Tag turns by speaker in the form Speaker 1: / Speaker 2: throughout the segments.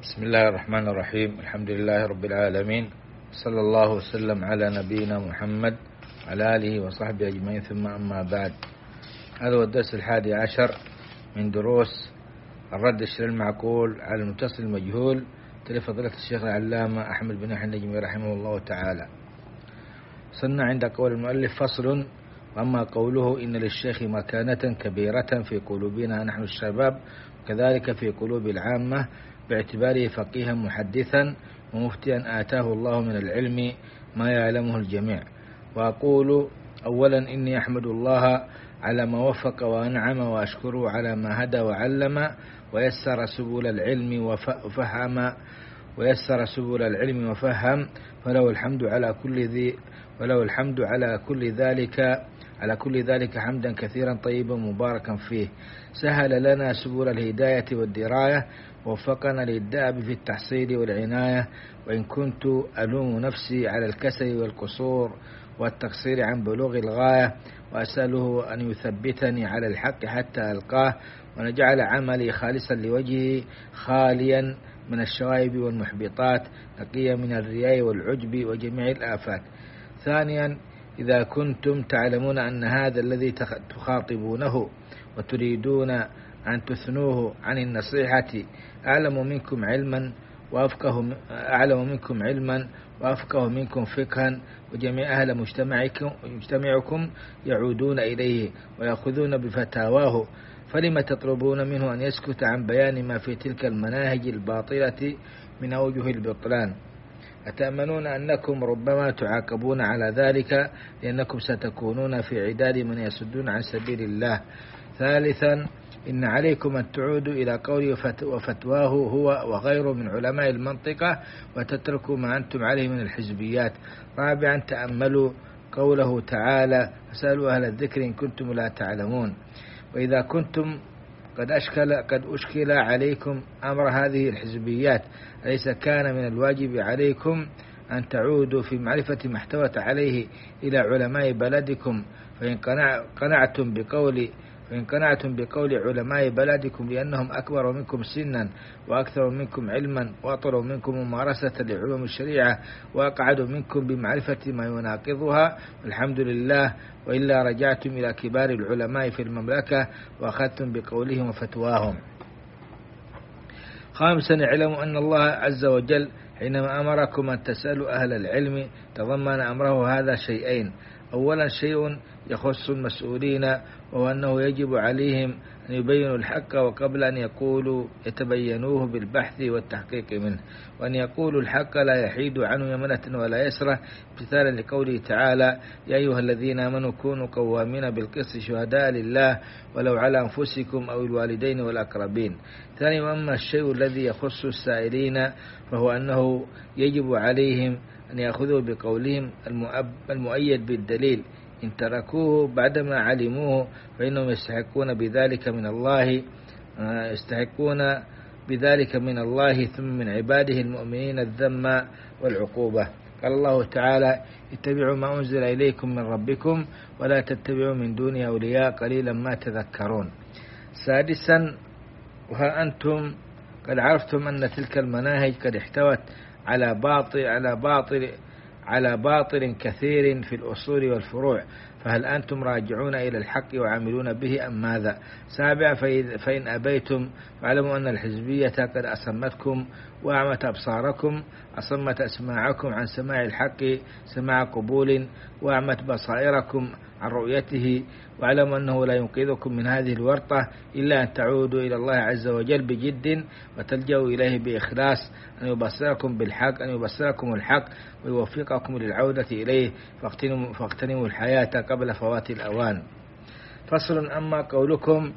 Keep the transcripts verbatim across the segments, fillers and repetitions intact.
Speaker 1: بسم الله الرحمن الرحيم. الحمد لله رب العالمين، صلى الله وسلم على نبينا محمد على آله وصحبه أجمعين، ثم أما بعد. هذا هو الدرس الحادي عشر من دروس الرد الشرعي المعقول على المتصل المجهول لفضيلة الشيخ العلامة أحمد بن يحيى النجمي رحمه الله تعالى. صرنا عند قول المؤلف: فصل: وأما قوله إن للشيخ مكانة كبيرة في قلوبنا نحن الشباب وكذلك في قلوب العامة باعتباره فقيها محدثا ومفتيا آتاه الله من العلم ما يعلمه الجميع. وأقول أولا إني أحمد الله على ما وفق وأنعم، وأشكره على ما هدى وعلم ويسر سبل العلم وفهم ويسر سبل العلم وفهم فله الحمد على كل ذي وله الحمد على كل ذلك على كل ذلك حمدا كثيرا طيبا مباركا فيه. سهل لنا سبل الهداية والدراية ووفقنا للدأب في التحصيل والعناية، وإن كنت ألوم نفسي على الكسل والقصور والتقصير عن بلوغ الغاية، وأسأله أن يثبتني على الحق حتى ألقاه، ونجعل عملي خالصا لوجهه خاليا من الشوائب والمحبطات، نقيا من الرياء والعجب وجميع الآفات. ثانيا، إذا كنتم تعلمون أن هذا الذي تخاطبونه وتريدون أن تثنوه عن النصيحة أعلم منكم علما وأفقه أعلم منكم علما وأفقه منكم فقها، وجميع أهل مجتمعكم مجتمعكم يعودون إليه ويأخذون بفتاواه، فلم تطلبون منه أن يسكت عن بيان ما في تلك المناهج الباطلة من أوجه البطلان؟ أتأمنون أنكم ربما تعاقبون على ذلك لأنكم ستكونون في عداد من يصدون عن سبيل الله. ثالثا، إن عليكم أن تعودوا إلى قوله وفتواه هو وغيره من علماء المنطقة وتتركوا ما أنتم عليه من الحزبيات. رابعا، تأملوا قوله تعالى: فاسألوا أهل الذكر إن كنتم لا تعلمون. وإذا كنتم قد أشكل قد أشكل عليكم أمر هذه الحزبيات، أليس كان من الواجب عليكم أن تعودوا في معرفة ما احتوت عليه إلى علماء بلدكم؟ فإن قنعتم بقول فإن قنعتم بقول علماء بلدكم لأنهم أكبر منكم سنا وأكثر منكم علما وأطول منكم ممارسة لعلوم الشريعة وأقعد منكم بمعرفة ما يناقضها، الحمد لله، وإلا رجعتم إلى كبار العلماء في المملكة وأخذتم بقولهم وفتواهم. خامسا، اعلموا أن الله عز وجل حينما أمركم أن تسألوا أهل العلم تضمن أمره هذا شيئين: أولا شيء يخص المسؤولين، وهو أنه يجب عليهم أن يبينوا الحق وقبل أن يقولوا يتبينوه بالبحث والتحقيق منه، وأن يقولوا الحق لا يحيد عنه يمنة ولا يسرة، امتثالا لقوله تعالى: يا أيها الذين آمنوا كونوا قوامين بالقسط شهداء لله ولو على أنفسكم أو الوالدين والأقربين. ثاني، وأما الشيء الذي يخص السائلين فهو أنه يجب عليهم أن يأخذوا بقولهم المؤيد بالدليل، إن تركوه بعدما علموه فإنهم يستحقون بذلك من الله يستحقون بذلك من الله ثم من عباده المؤمنين الذم والعقوبة. قال الله تعالى: اتبعوا ما أنزل إليكم من ربكم ولا تتبعوا من دونه أولياء قليلا ما تذكرون. سادسا، وها أنتم قد عرفتم أن تلك المناهج قد احتوت على باطل على باطل على باطل كثير في الأصول والفروع، فهل أنتم راجعون إلى الحق وعاملون به أم ماذا؟ سابعا، فإن أبيتم فاعلموا أن الحزبية قد أصمتكم وأعمت أبصاركم أصمت أسماعكم عن سماع الحق سماع قبول، وأعمت بصائركم عن رؤيته، واعلموا أنه لا ينقذكم من هذه الورطة إلا أن تعودوا إلى الله عز وجل بجد وتلجأوا إليه بإخلاص، أن يبصركم بالحق أن يبصركم الحق ويوفقكم للعودة إليه، فاغتنموا الحياة قبل فوات الأوان. فصل: أما قولكم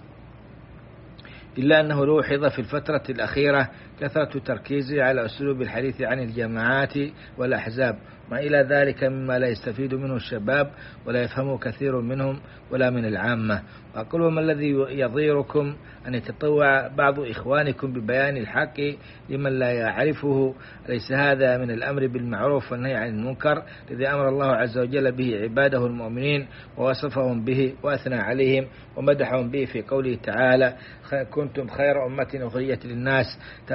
Speaker 1: إلا أنه لوحظ في الفترة الأخيرة كثرة تركيزه على أسلوب الحديث عن الجماعات والأحزاب، ما إلى ذلك مما لا يستفيد منه الشباب ولا يفهمه كثير منهم ولا من العامة. وأقول: ما الذي يضيركم أن يتطوع بعض إخوانكم ببيان الحق لمن لا يعرفه؟ ليس هذا من الأمر بالمعروف والنهي عن المنكر الذي أمر الله عز وجل به عباده المؤمنين ووصفهم به وأثنى عليهم ومدحهم به في قوله تعالى: كنتم خير أمة أخرجت للناس تأمرون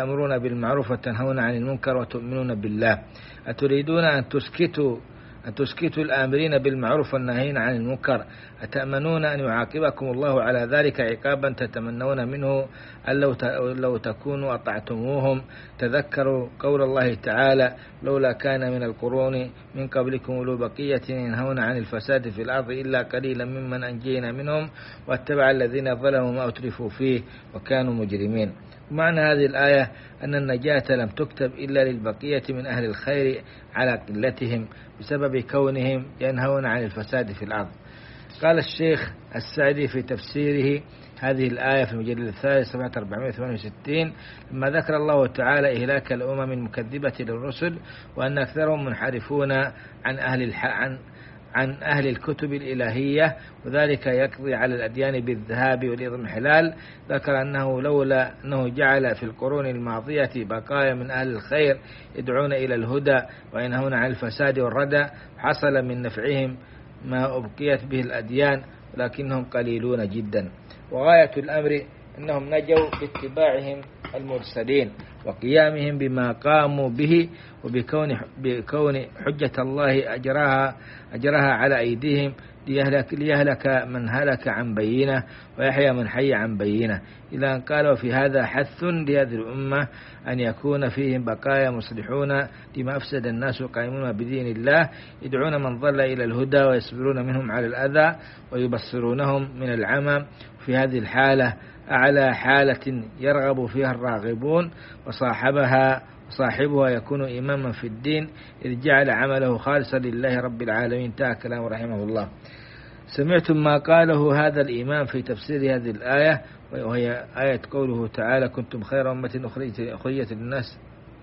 Speaker 1: تأمرون بالمعروف وتنهون عن المنكر وتؤمنون بالله. أتريدون أن تسكتوا أن تسكتوا الآمرين بالمعروف والناهين عن المنكر؟ أتأمنون أن يعاقبكم الله على ذلك عقابا تتمنون منه أن لو لو تكونوا أطعتموهم؟ تذكروا قول الله تعالى: لولا كان من القرون من قبلكم أولو بقية ينهون عن الفساد في الأرض إلا قليلا ممن أنجينا منهم واتبع الذين ظلموا ما أترفوا فيه وكانوا مجرمين. معنى هذه الآية أن النجاة لم تكتب إلا للبقية من أهل الخير على قلتهم بسبب كونهم ينهون عن الفساد في الأرض. قال الشيخ السعدي في تفسيره هذه الآية في المجلد الثالث صفحة أربعمائة وثمانية وستين لما ذكر الله تعالى إهلاك الأمم المكذبة للرسل وأن أكثرهم منحرفون عن أهل الح... عن عن أهل الكتب الإلهية وذلك يقضي على الأديان بالذهاب والإضمحلال، ذكر أنه لولا أنه جعل في القرون الماضية بقايا من أهل الخير يدعون إلى الهدى وينهون عن الفساد والردى حصل من نفعهم ما أبقيت به الأديان ولكنهم قليلون جدا. وغاية الأمر أنهم نجوا باتباعهم المرسلين وقيامهم بما قاموا به وبكون بكون حجة الله أجراها أجراها على أيديهم ليهلك, ليهلك من هلك عن بينه ويحيى من حي عن بينه، إلى أن قالوا في هذا حث لهذه الأمة أن يكون فيهم بقايا مصلحون لما أفسد الناس قائمون بدين الله يدعون من ضل إلى الهدى ويصبرون منهم على الأذى ويبصرونهم من العمى. في هذه الحالة أعلى حالة يرغب فيها الراغبون وصاحبها صاحبها يكون إماما في الدين إذ جعل عمله خالصا لله رب العالمين. انتهى كلام رحمه الله. سمعتم ما قاله هذا الإمام في تفسير هذه الآية وهي آية قوله تعالى: كنتم خير أمة أخرجت للناس،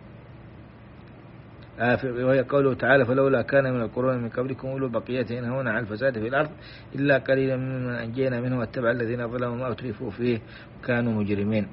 Speaker 1: وهي قوله تعالى: فلولا كان من القرون من قبلكم أولو بقية ينهون عن الفساد في الأرض إلا قليلا ممن أنجينا منه واتبع الذين ظلموا ما أترفوا فيه وكانوا مجرمين.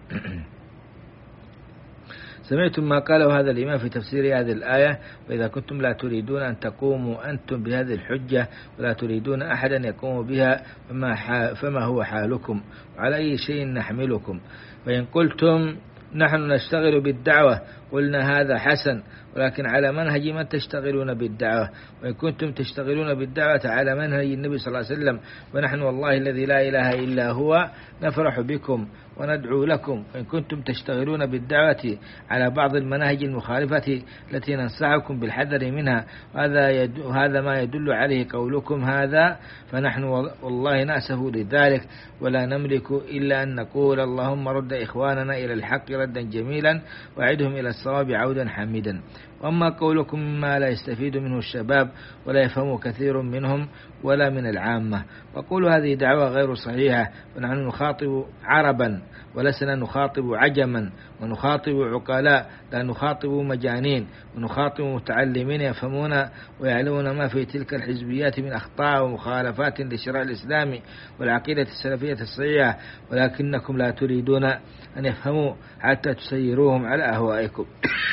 Speaker 1: سمعتم ما قاله هذا الإمام في تفسير هذه الآية: وإذا كنتم لا تريدون أن تقوموا أنتم بهذه الحجة ولا تريدون أحدا يقوم بها فما هو حالكم وعلى أي شيء نحملكم؟ وإن قلتم نحن نشتغل بالدعوة قلنا هذا حسن، ولكن على منهج من تشتغلون بالدعوة؟ وإن كنتم تشتغلون بالدعوة على منهج النبي صلى الله عليه وسلم ونحن والله الذي لا إله إلا هو نفرح بكم وندعو لكم. وإن كنتم تشتغلون بالدعوة على بعض المناهج المخالفة التي ننصحكم بالحذر منها وهذا يد... هذا ما يدل عليه قولكم هذا فنحن والله نأسف لذلك ولا نملك إلا أن نقول: اللهم رد إخواننا إلى الحق ردا جميلا وعدهم إلى الصواب عودا حميدا. وأما قولكم مما لا يستفيد منه الشباب ولا يفهم كثير منهم ولا من العامة، وقول هذه دعوة غير صحيحة، ونحن نخاطب عربا ولسنا نخاطب عجما ونخاطب عقلاء لا نخاطب مجانين ونخاطب متعلمين يفهمون ويعلمون ما في تلك الحزبيات من أخطاء ومخالفات للشرع الإسلامي والعقيدة السلفية الصحيحة، ولكنكم لا تريدون أن يفهموا حتى تسيروهم على أهوائكم.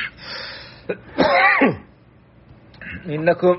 Speaker 1: إنكم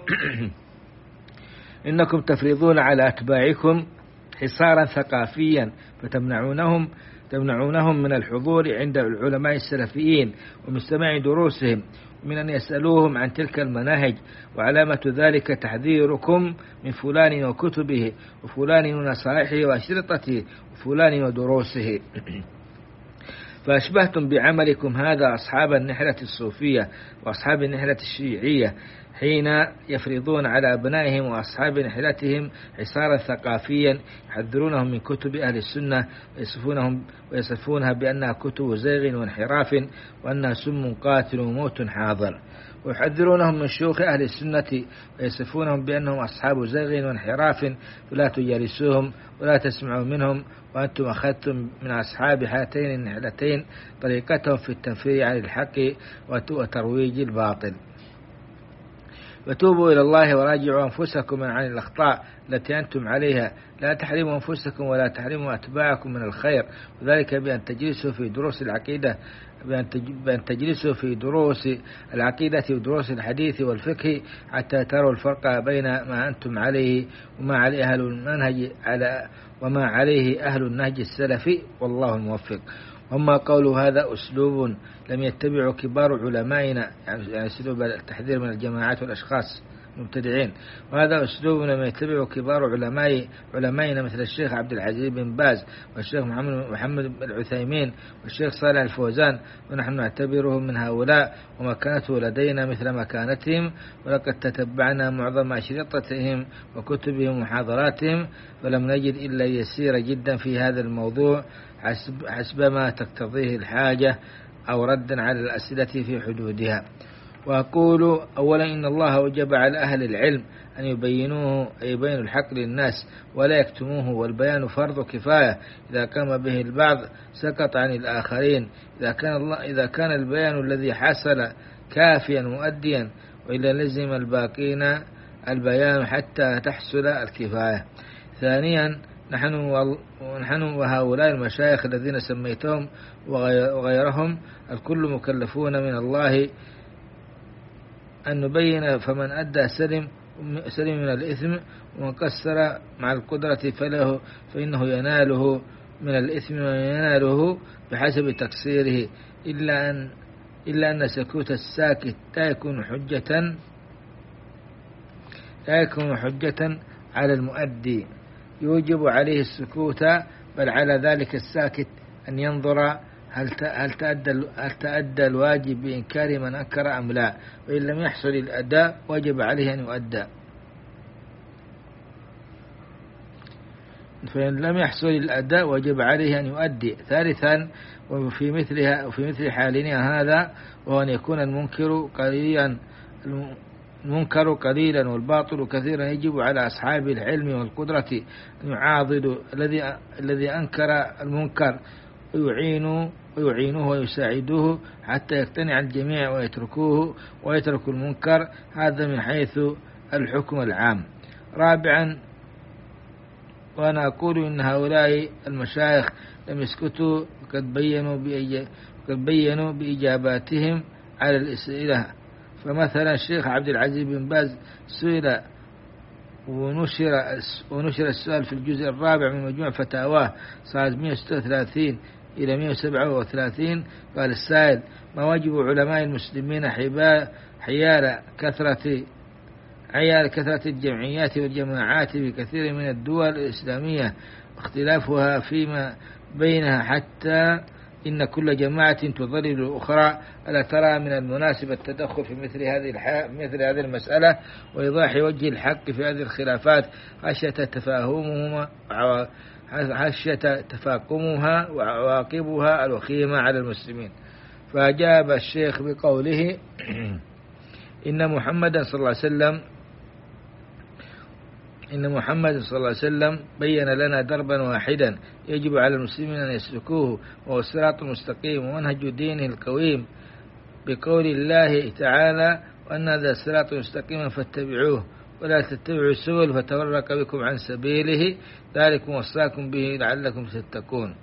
Speaker 1: إنكم تفرضون على أتباعكم حصارا ثقافيا فتمنعونهم تمنعونهم من الحضور عند العلماء السلفيين ومن سماع دروسهم من أن يسألوهم عن تلك المناهج، وعلامة ذلك تحذيركم من فلان وكتبه وفلان ونصائحه وأشرطته وفلان ودروسه. فأشبهتم بعملكم هذا أصحاب النحلة الصوفية وأصحاب النحلة الشيعية حين يفرضون على أبنائهم وأصحاب نحلتهم حصارا ثقافيا يحذرونهم من كتب أهل السنة ويصفونهم ويصفونها بأنها كتب زيغ وانحراف وأنها سم قاتل وموت حاضر، ويحذرونهم من شيوخ أهل السنة ويصفونهم بأنهم أصحاب زيغ وانحراف فلا تجالسوهم ولا تسمعوا منهم، وأنتم أخذتم من أصحاب هاتين النحلتين طريقتهم في التنفير عن الحق وترويج الباطل. وتوبوا إلى الله وراجعوا أنفسكم عن الأخطاء التي أنتم عليها، لا تحرموا أنفسكم ولا تحرموا أتباعكم من الخير، وذلك بأن تجلسوا في دروس العقيدة بأن تجلسوا في دروس العقيدة ودروس الحديث والفقه حتى تروا الفرق بين ما أنتم عليه وما عليه أهل المنهج على وما عليه أهل النهج السلفي، والله الموفق. أما قولوا هذا أسلوب لم يتبعوا كبار علمائنا، يعني أسلوب التحذير من الجماعات والأشخاص المبتدعين، وهذا أسلوب لم يتبعوا كبار علماء علمائنا مثل الشيخ عبد العزيز بن باز والشيخ محمد محمد العثيمين والشيخ صالح الفوزان، ونحن نعتبره من هؤلاء ومكانته لدينا مثل مكانتهم، ولقد تتبعنا معظم أشرطتهم وكتبهم ومحاضراتهم ولم نجد إلا يسير جدا في هذا الموضوع حسب, حسب ما تقتضيه الحاجة أو ردا على الأسئلة في حدودها. وأقول أولا إن الله وجب على أهل العلم أن يبينوه يبينوا الحق للناس ولا يكتموه، والبيان فرض كفاية، إذا قام به البعض سقط عن الآخرين، إذا كان الله إذا كان البيان الذي حصل كافيا مؤديا، وإلا لزم الباقين البيان حتى تحصل الكفاية. ثانيا نحن ونحن وهؤلاء المشايخ الذين سميتهم وغيرهم الكل مكلفون من الله أن نبين، فمن أدى سلم سلم من الإثم، ومن قصر مع القدرة فله فإنه يناله من الإثم ويناله بحسب تقصيره، إلا أن إلا أن سكوت الساكت لا يكون حجة لا يكون حجة على المؤدي، يوجب عليه السكوت، بل على ذلك الساكت أن ينظر هل تأدى هل تأدى الواجب بإنكار من أنكر أم لا، وإن لم يحصل الأداء وجب عليه أن يؤدى، فإن لم يحصل الأداء وجب عليه أن يؤدي. ثالثا وفي مثلها وفي مثل حالنا هذا، وأن يكون المنكر قليلا المنكر قليلا والباطل كثيرا، يجب على أصحاب العلم والقدرة أن يعاضدوا الذي الذي أنكر المنكر ويعينوا ويعينوه ويساعدوه حتى يقتنع الجميع ويتركوه ويتركوا المنكر، هذا من حيث الحكم العام. رابعا وأنا أقول إن هؤلاء المشايخ لم يسكتوا، وقد بينوا وقد بينوا بإجاباتهم على الأسئلة. فمثلا الشيخ عبد العزيز بن باز سئل ونشر ونشر السؤال في الجزء الرابع من مجموع فتاواه صفحة مئة وستة وثلاثين إلى مئة وسبعة وثلاثين، قال السائل: ما واجب علماء المسلمين حيال كثرة عيال كثرة الجمعيات والجماعات في كثير من الدول الإسلامية واختلافها فيما بينها، حتى إن كل جماعة تضلل الأخرى، ألا ترى من المناسب التدخل في مثل هذه الح... مثل هذه المسألة وإيضاح وجه الحق في هذه الخلافات خشية تفاهمهما خشية تفاقمها وعواقبها الوخيمة على المسلمين؟ فأجاب الشيخ بقوله: إن محمدا صلى الله عليه وسلم إن محمد صلى الله عليه وسلم بين لنا دربا واحدا يجب على المسلمين أن يسلكوه، وهو الصراط المستقيم ومنهج دينه القويم، بقول الله تعالى: وأن هذا الصراط مستقيما فاتبعوه ولا تتبعوا السبل فتفرق بكم عن سبيله، ذلكم وصاكم به لعلكم تتقون.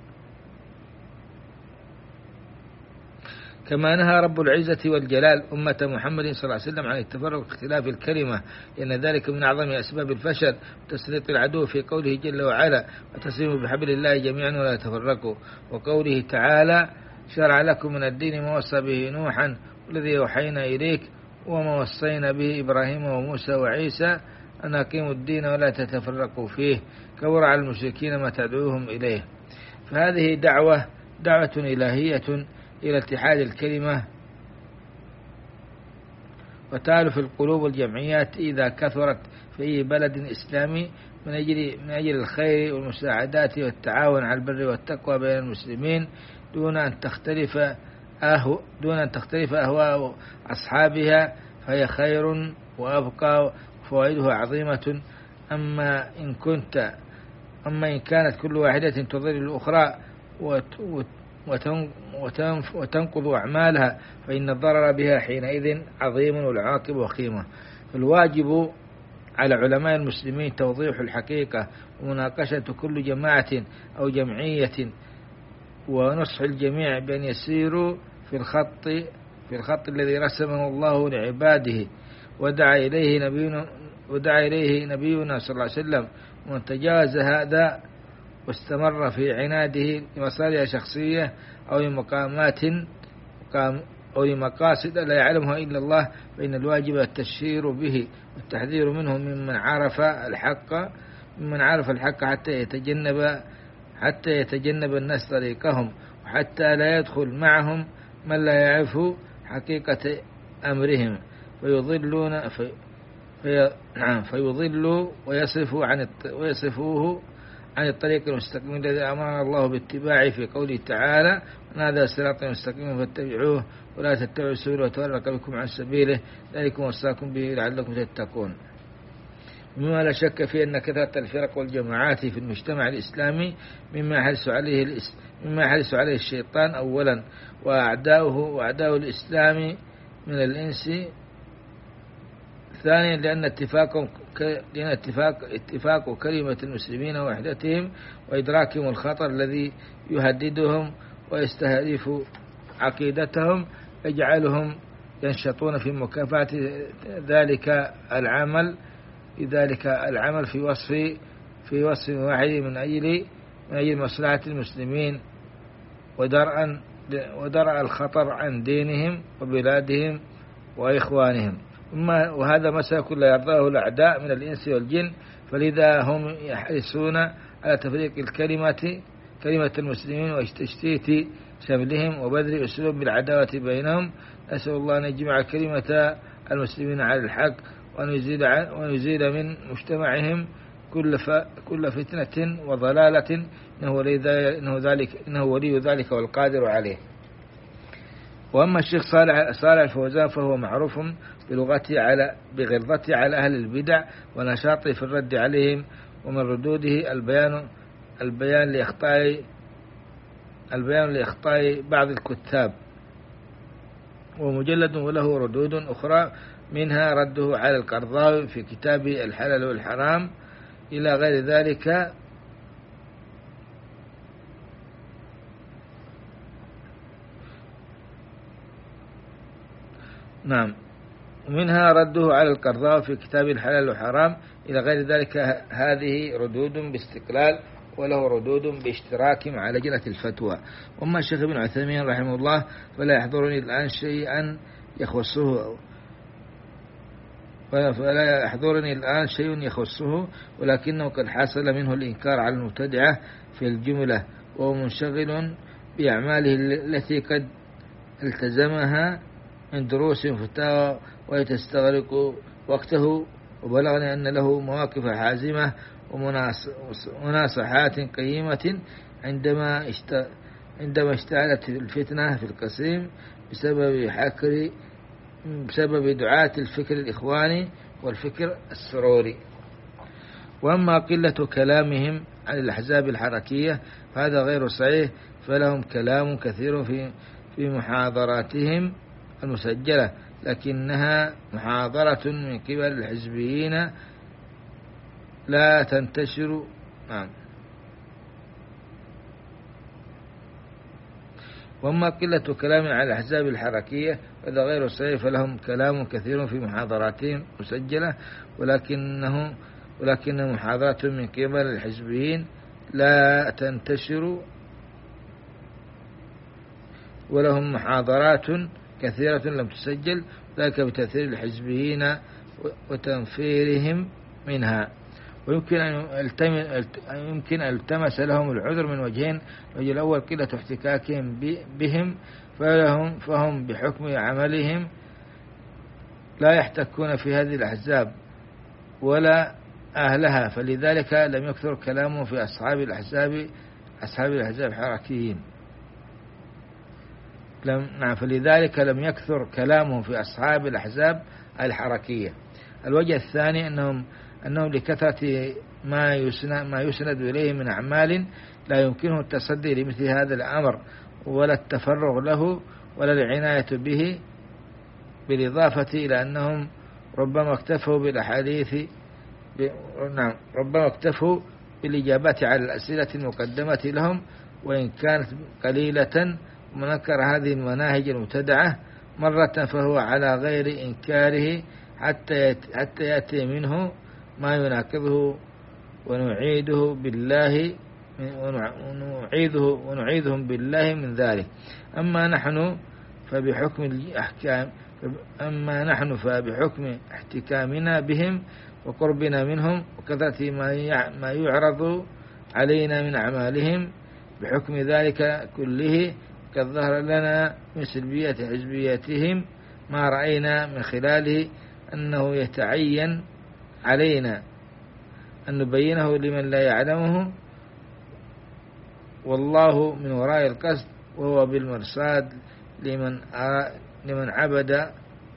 Speaker 1: كما نهى رب العزة والجلال أمة محمد صلى الله عليه وسلم عن التفرق واختلاف الكلمة، لأن ذلك من أعظم أسباب الفشل وتسليط العدو، في قوله جل وعلا: وتسلموا بحبل الله جميعا ولا تفرقوا، وقوله تعالى: شرع لكم من الدين ما وصى به نوحا والذي أوحينا إليك وما وصينا به إبراهيم وموسى وعيسى أن أقيموا الدين ولا تتفرقوا فيه، كبر على المشركين ما تدعوهم إليه. فهذه دعوة دعوة إلهية إلى اتحاد الكلمة وتألف القلوب والجمعيات إذا كثرت في أي بلد إسلامي من أجل من أجل الخير والمساعدات والتعاون على البر والتقوى بين المسلمين، دون أن تختلف أهو دون أن تختلف أهواء أصحابها، فهي خير وأبقى وفوائدها عظيمة. أما إن كنت أما إن كانت كل واحدة تضل الأخرى وتنقض أعمالها، فإن الضرر بها حينئذ عظيم والعاقبة وخيمة. فالواجب على علماء المسلمين توضيح الحقيقة ومناقشة كل جماعة أو جمعية ونصح الجميع بأن يسيروا في الخط في الخط الذي رسمه الله لعباده ودعا إليه نبينا ودعا إليه نبينا صلى الله عليه وسلم. ومن تجاوز هذا واستمر في عناده لمصالح شخصية أو لمقامات أو لمقاصد لا يعلمها إلا الله فإن الواجب التشهير به والتحذير منه ممن عرف الحق ممن عرف الحق حتى يتجنب حتى يتجنب الناس طريقهم، وحتى لا يدخل معهم من لا يعرف حقيقة أمرهم فيضلون في في فيضلوا ويصفوا عن ويصفوه عن الطريق المستقيم الذي أمرنا الله باتباعه في قوله تعالى: هذا صراط مستقيم فاتبعوه ولا تتبعوا السبل وتفرق بكم عن سبيله ذلكم وصاكم به لعلكم تتقون. مما لا شك في أن كثرة الفرق والجماعات في المجتمع الإسلامي مما يحرص عليه الإس... مما يحرص عليه الشيطان أولا وأعداؤه وأعداء الإسلام من الإنس ثانيا لأن اتفاق لأن اتفاق اتفاق كلمة المسلمين ووحدتهم وإدراكهم الخطر الذي يهددهم ويستهدف عقيدتهم يجعلهم ينشطون في مكافحة ذلك العمل ذلك العمل في وصف في وصف واحد من أجل من أجل مصلحة المسلمين ودرء ودرء الخطر عن دينهم وبلادهم وإخوانهم. وهذا مسلك لا يرضاه الأعداء من الإنس والجن، فلذا هم يحرصون على تفريق الكلمة كلمة المسلمين وتشتيت شملهم وبذل أسلوب بالعداوة بينهم. نسأل الله أن يجمع كلمة المسلمين على الحق وأن يزيل وأن يزيل من مجتمعهم كل كل فتنة وضلالة، إنه ولي إنه ذلك إنه ولي ذلك والقادر عليه. وأما الشيخ صالح صالح الفوزان فهو معروف بلغته على بغلظته على أهل البدع ونشاطه في الرد عليهم، ومن ردوده البيان البيان لإخطاء البيان لإخطاء بعض الكتاب، ومجلد وله ردود أخرى منها رده على القرضاوي في كتابه الحلال والحرام إلى غير ذلك. نعم ومنها رده على القرضاوي في كتاب الحلال والحرام إلى غير ذلك. هذه ردود باستقلال وله ردود باشتراك مع لجنة الفتوى. وأما الشيخ ابن عثيمين رحمه الله فلا يحضرني الآن شيئا يخصه فلا يحضرني الآن شيء يخصه ولكنه قد حصل منه الإنكار على المبتدعة في الجملة، وهو منشغل بأعماله التي قد التزمها من دروس فتاوى ويتستغرق وقته. وبلغني أن له مواقف حازمة ومناصحات قيمة عندما عندما اشتعلت الفتنة في القصيم بسبب حكر بسبب دعاة الفكر الإخواني والفكر السروري. وأما قلة كلامهم عن الأحزاب الحركية فهذا غير صحيح، فلهم كلام كثير في في محاضراتهم المسجلة، لكنها محاضرة من قبل الحزبيين لا تنتشر. نعم. وأما قلة كلام على الأحزاب الحركية فهذا غير صحيح، فلهم كلام كثير في محاضراتهم مسجلة، ولكنه ولكن محاضرات من قبل الحزبيين لا تنتشر، ولهم محاضرات كثيرة لم تسجل، ذلك بتأثير الحزبيين وتنفيرهم منها. ويمكن أن يمكن أن التمس لهم العذر من وجهين: الوجه الأول قلة احتكاكهم بهم، فلهم فهم بحكم عملهم لا يحتكون في هذه الأحزاب ولا أهلها، فلذلك لم يكثر كلامه في أصحاب الأحزاب أصحاب الأحزاب الحركيين. لم نعم فلذلك لم يكثر كلامه في أصحاب الأحزاب الحركية. الوجه الثاني أنهم أنهم لكثرة ما يسند ما يسند إليه من أعمال لا يمكنه التصدي لمثل هذا الأمر ولا التفرغ له ولا العناية به، بالإضافة إلى أنهم ربما اكتفوا بالأحاديث نعم ربما اكتفوا بالإجابة على الأسئلة المقدمة لهم وإن كانت قليلة، ومنكر هذه المناهج المبتدعة مرة فهو على غير إنكاره حتى حتى يأتي منه ما يناقضه ونعيده بالله ونعيده ونعيذهم بالله من ذلك. أما نحن فبحكم الأحكام أما نحن فبحكم احتكامنا بهم وقربنا منهم وكثرة ما يعرض علينا من أعمالهم بحكم ذلك كله قد ظهر لنا من سلبية حزبيتهم ما رأينا من خلاله أنه يتعين علينا أن نبينه لمن لا يعلمه، والله من وراء القصد وهو بالمرصاد لمن لمن عبد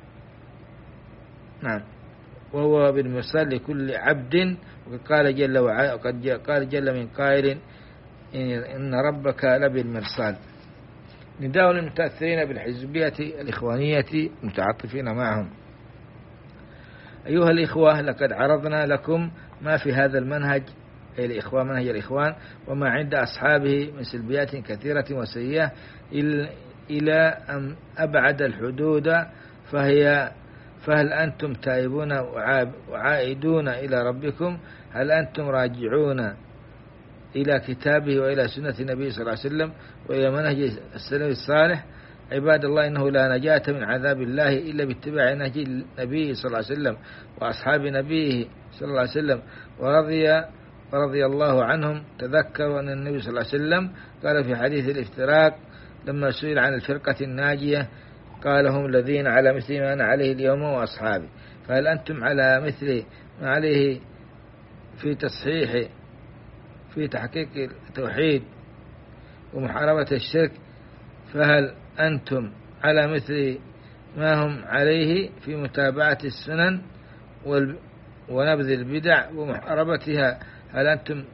Speaker 1: نعم وهو بالمرصاد لكل عبد. وقال جل وعلا وقد قال جل من قائل إن ربك لبالمرصاد. نداء للمتأثرين بالحزبية الإخوانية متعاطفين معهم. أيها الإخوة، لقد عرضنا لكم ما في هذا المنهج الإخوان منهج الإخوان وما عند أصحابه من سلبيات كثيرة وسيئة إلى أن أبعد الحدود، فهي فهل أنتم تائبون وعائدون إلى ربكم؟ هل أنتم راجعون إلى كتابه وإلى سنة النبي صلى الله عليه وسلم وإلى منهج السلف الصالح؟ عباد الله، إنه لا نجاة من عذاب الله إلا باتباع نهج النبي صلى الله عليه وسلم وأصحاب نبيه صلى الله عليه وسلم ورضي ورضي الله عنهم. تذكروا أن النبي صلى الله عليه وسلم قال في حديث الافتراق لما سئل عن الفرقة الناجية قال هم الذين على مثل ما أنا عليه اليوم وأصحابي. فهل أنتم على مثل ما عليه في تصحيح في تحقيق التوحيد ومحاربة الشرك؟ فهل أنتم على مثل ما هم عليه في متابعة السنن ونبذ البدع ومحاربتها؟ هل أنتم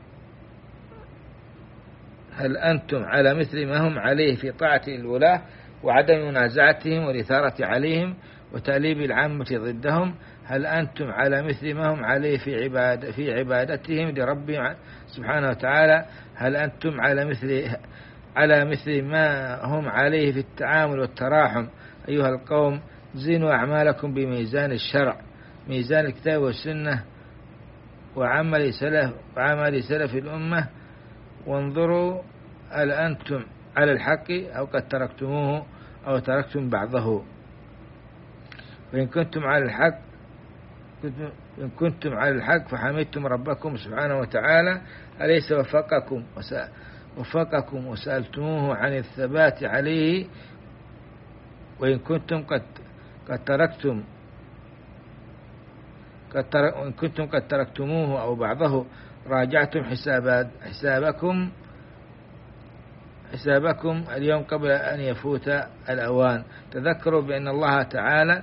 Speaker 1: هل أنتم على مثل ما هم عليه في طاعة الولاة وعدم منازعتهم والإثارة عليهم وتأليب العامة ضدهم؟ هل أنتم على مثل ما هم عليه في عبادة في عبادتهم لربهم سبحانه وتعالى؟ هل أنتم على مثل على مثل ما هم عليه في التعامل والتراحم؟ أيها القوم، زينوا أعمالكم بميزان الشرع، ميزان الكتاب والسنة وعمل سلف وعمل سلف الأمة، وانظروا هل أنتم على الحق أو قد تركتموه أو تركتم بعضه. وإن كنتم على الحق إن كنتم على الحق فحمدتم ربكم سبحانه وتعالى، أليس وفقكم وفقكم وسألتموه عن الثبات عليه؟ وإن كنتم قد قد تركتم قد ترك وإن كنتم قد تركتموه أو بعضه راجعتم حسابات حسابكم حسابكم اليوم قبل أن يفوت الأوان. تذكروا بأن الله تعالى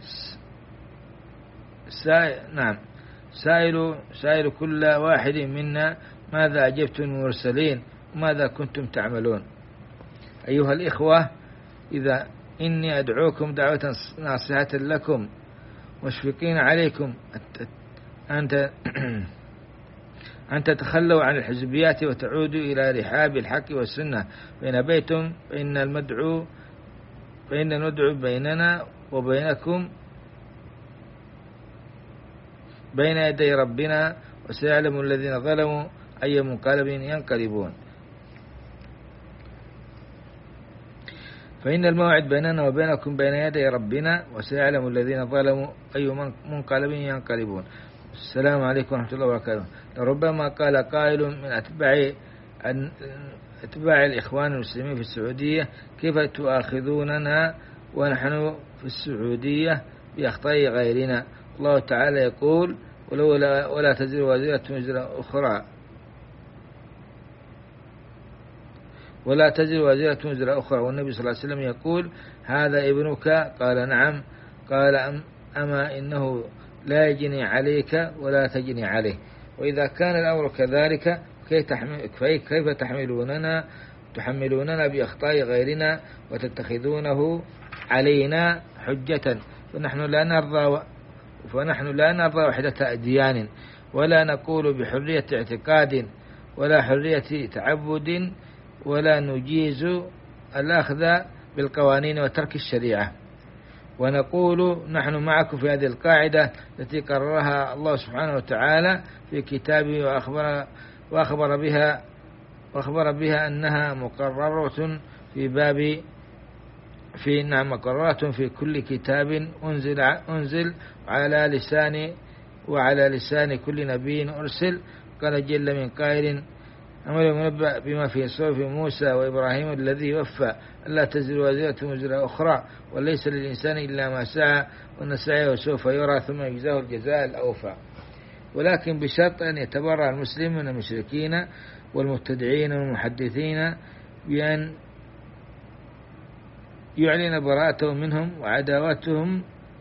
Speaker 1: سائل نعم سائل سائل كل واحد منا ماذا أجبتم المرسلين وماذا كنتم تعملون. أيها الإخوة، إذا إني أدعوكم دعوة ناصحة لكم مشفقين عليكم أن أن تتخلوا عن الحزبيات وتعودوا إلى رحاب الحق والسنة. فإن أبيتم فإن المدعو فإن المدعو بيننا وبينكم بين يدي ربنا، وسيعلم الذين ظلموا أي منقلب ينقلبون. فإن الموعد بيننا وبينكم بين يدي ربنا، وسيعلم الذين ظلموا أي منقلب ينقلبون. السلام عليكم ورحمة الله وبركاته. لربما قال قائل من أتباع أتباع الإخوان المسلمين في السعودية: كيف تؤاخذوننا ونحن في السعودية بأخطاء غيرنا؟ الله تعالى يقول: ولولا ولا تزر وازرة وزر أخرى ولا تزر وازرة وزر أخرى. والنبي صلى الله عليه وسلم يقول: هذا ابنك؟ قال: نعم. قال: أما إنه لا يجني عليك ولا تجني عليه. وإذا كان الأمر كذلك كيف تحملوننا تحملوننا بأخطاء غيرنا وتتخذونه علينا حجة؟ فنحن لا نرضى فنحن لا نرضى وحدة أديان، ولا نقول بحرية اعتقاد ولا حرية تعبد، ولا نجيز الأخذ بالقوانين وترك الشريعة. ونقول نحن معكم في هذه القاعدة التي قررها الله سبحانه وتعالى في كتابه وأخبر, وأخبر بها وأخبر بها أنها مقررة في باب في نعم مقررة في كل كتاب أنزل أنزل على لسان وعلى لسان كل نبي أرسل. قال جل من قائل: أمر منبأ بما في صحف موسى وإبراهيم الذي وفى ألا تزر وازرة وزر أخرى وليس للإنسان إلا ما سعى وأن سعيه سوف يرى ثم يجزاه الجزاء الأوفى. ولكن بشرط أن يتبرأ المسلم من المشركين والمبتدعين والمحدثين بأن يعلن براءته منهم وعداوتهم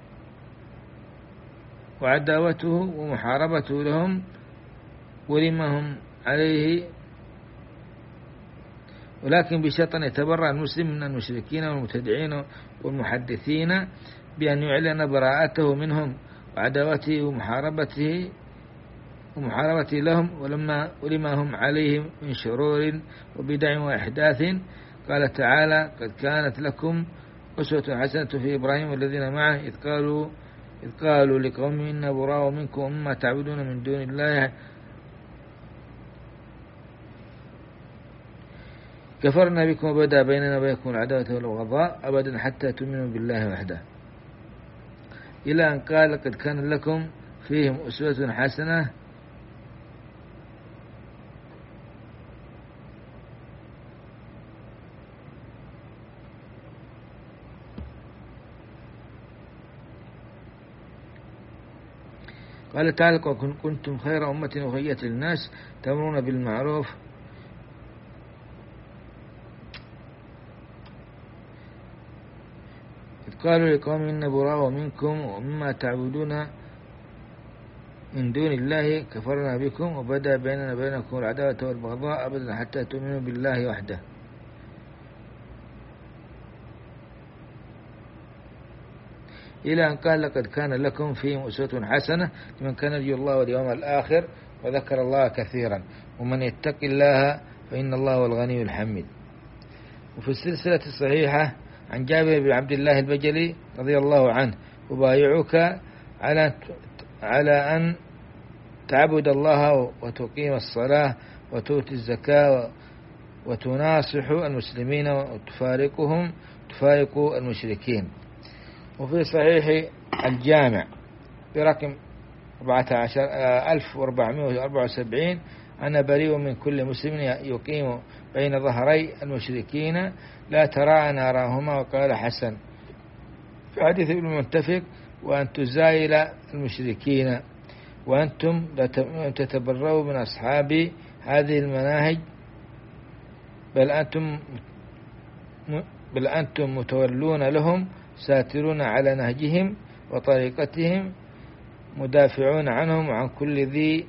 Speaker 1: وعداوته ومحاربته لهم ولما هم عليه. ولكن بشرط أن يتبرأ المسلم من المشركين والمبتدعين والمحدثين بأن يعلن براءته منهم وعداوته ومحاربته ومحاربته لهم ولما ولما هم عليه من شرور وبدع وإحداث. قال تعالى: قد كانت لكم أسوة حسنة في إبراهيم والذين معه إذ قالوا إذ قالوا لقوم إنا براء منكم ومما تعبدون من دون الله كفرنا بكم وبدأ بيننا وبينكم العداوة والبغضاء أبدا حتى تؤمنوا بالله وحده، إلى أن قال: قد كان لكم فيهم أسوة حسنة قال تعالى: كنتم خير أمة أخرجت للناس تأمرون بالمعروف إذ قالوا لقوم إنا براء منكم ومما تعبدون من دون الله كفرنا بكم وبدأ بيننا وبينكم العداوة والبغضاء أبدا حتى تؤمنوا بالله وحده. إلى أن قال: لقد كان لكم فيهم أسوة حسنة لمن كان يرجو الله واليوم الآخر وذكر الله كثيرا ومن يتق الله فإن الله هو الغني الحميد. وفي السلسلة الصحيحة عن جابر بن عبد الله البجلي رضي الله عنه: أبايعك على على أن تعبد الله وتقيم الصلاة وتؤتي الزكاة وتناصح المسلمين وتفارقهم تفارق المشركين. وفي صحيح الجامع برقم أربعة عشر ألف وأربعمائة وأربعة وسبعين: أنا بريء من كل مسلم يقيم بين ظهري المشركين لا ترى ناراهما. وقال حسن في حديث ابن المنتفق: وأن تزايل المشركين وأنتم تتبرؤوا من أصحاب هذه المناهج بل أنتم بل أنتم متولون لهم ساترون على نهجهم وطريقتهم مدافعون عنهم وعن كل ذي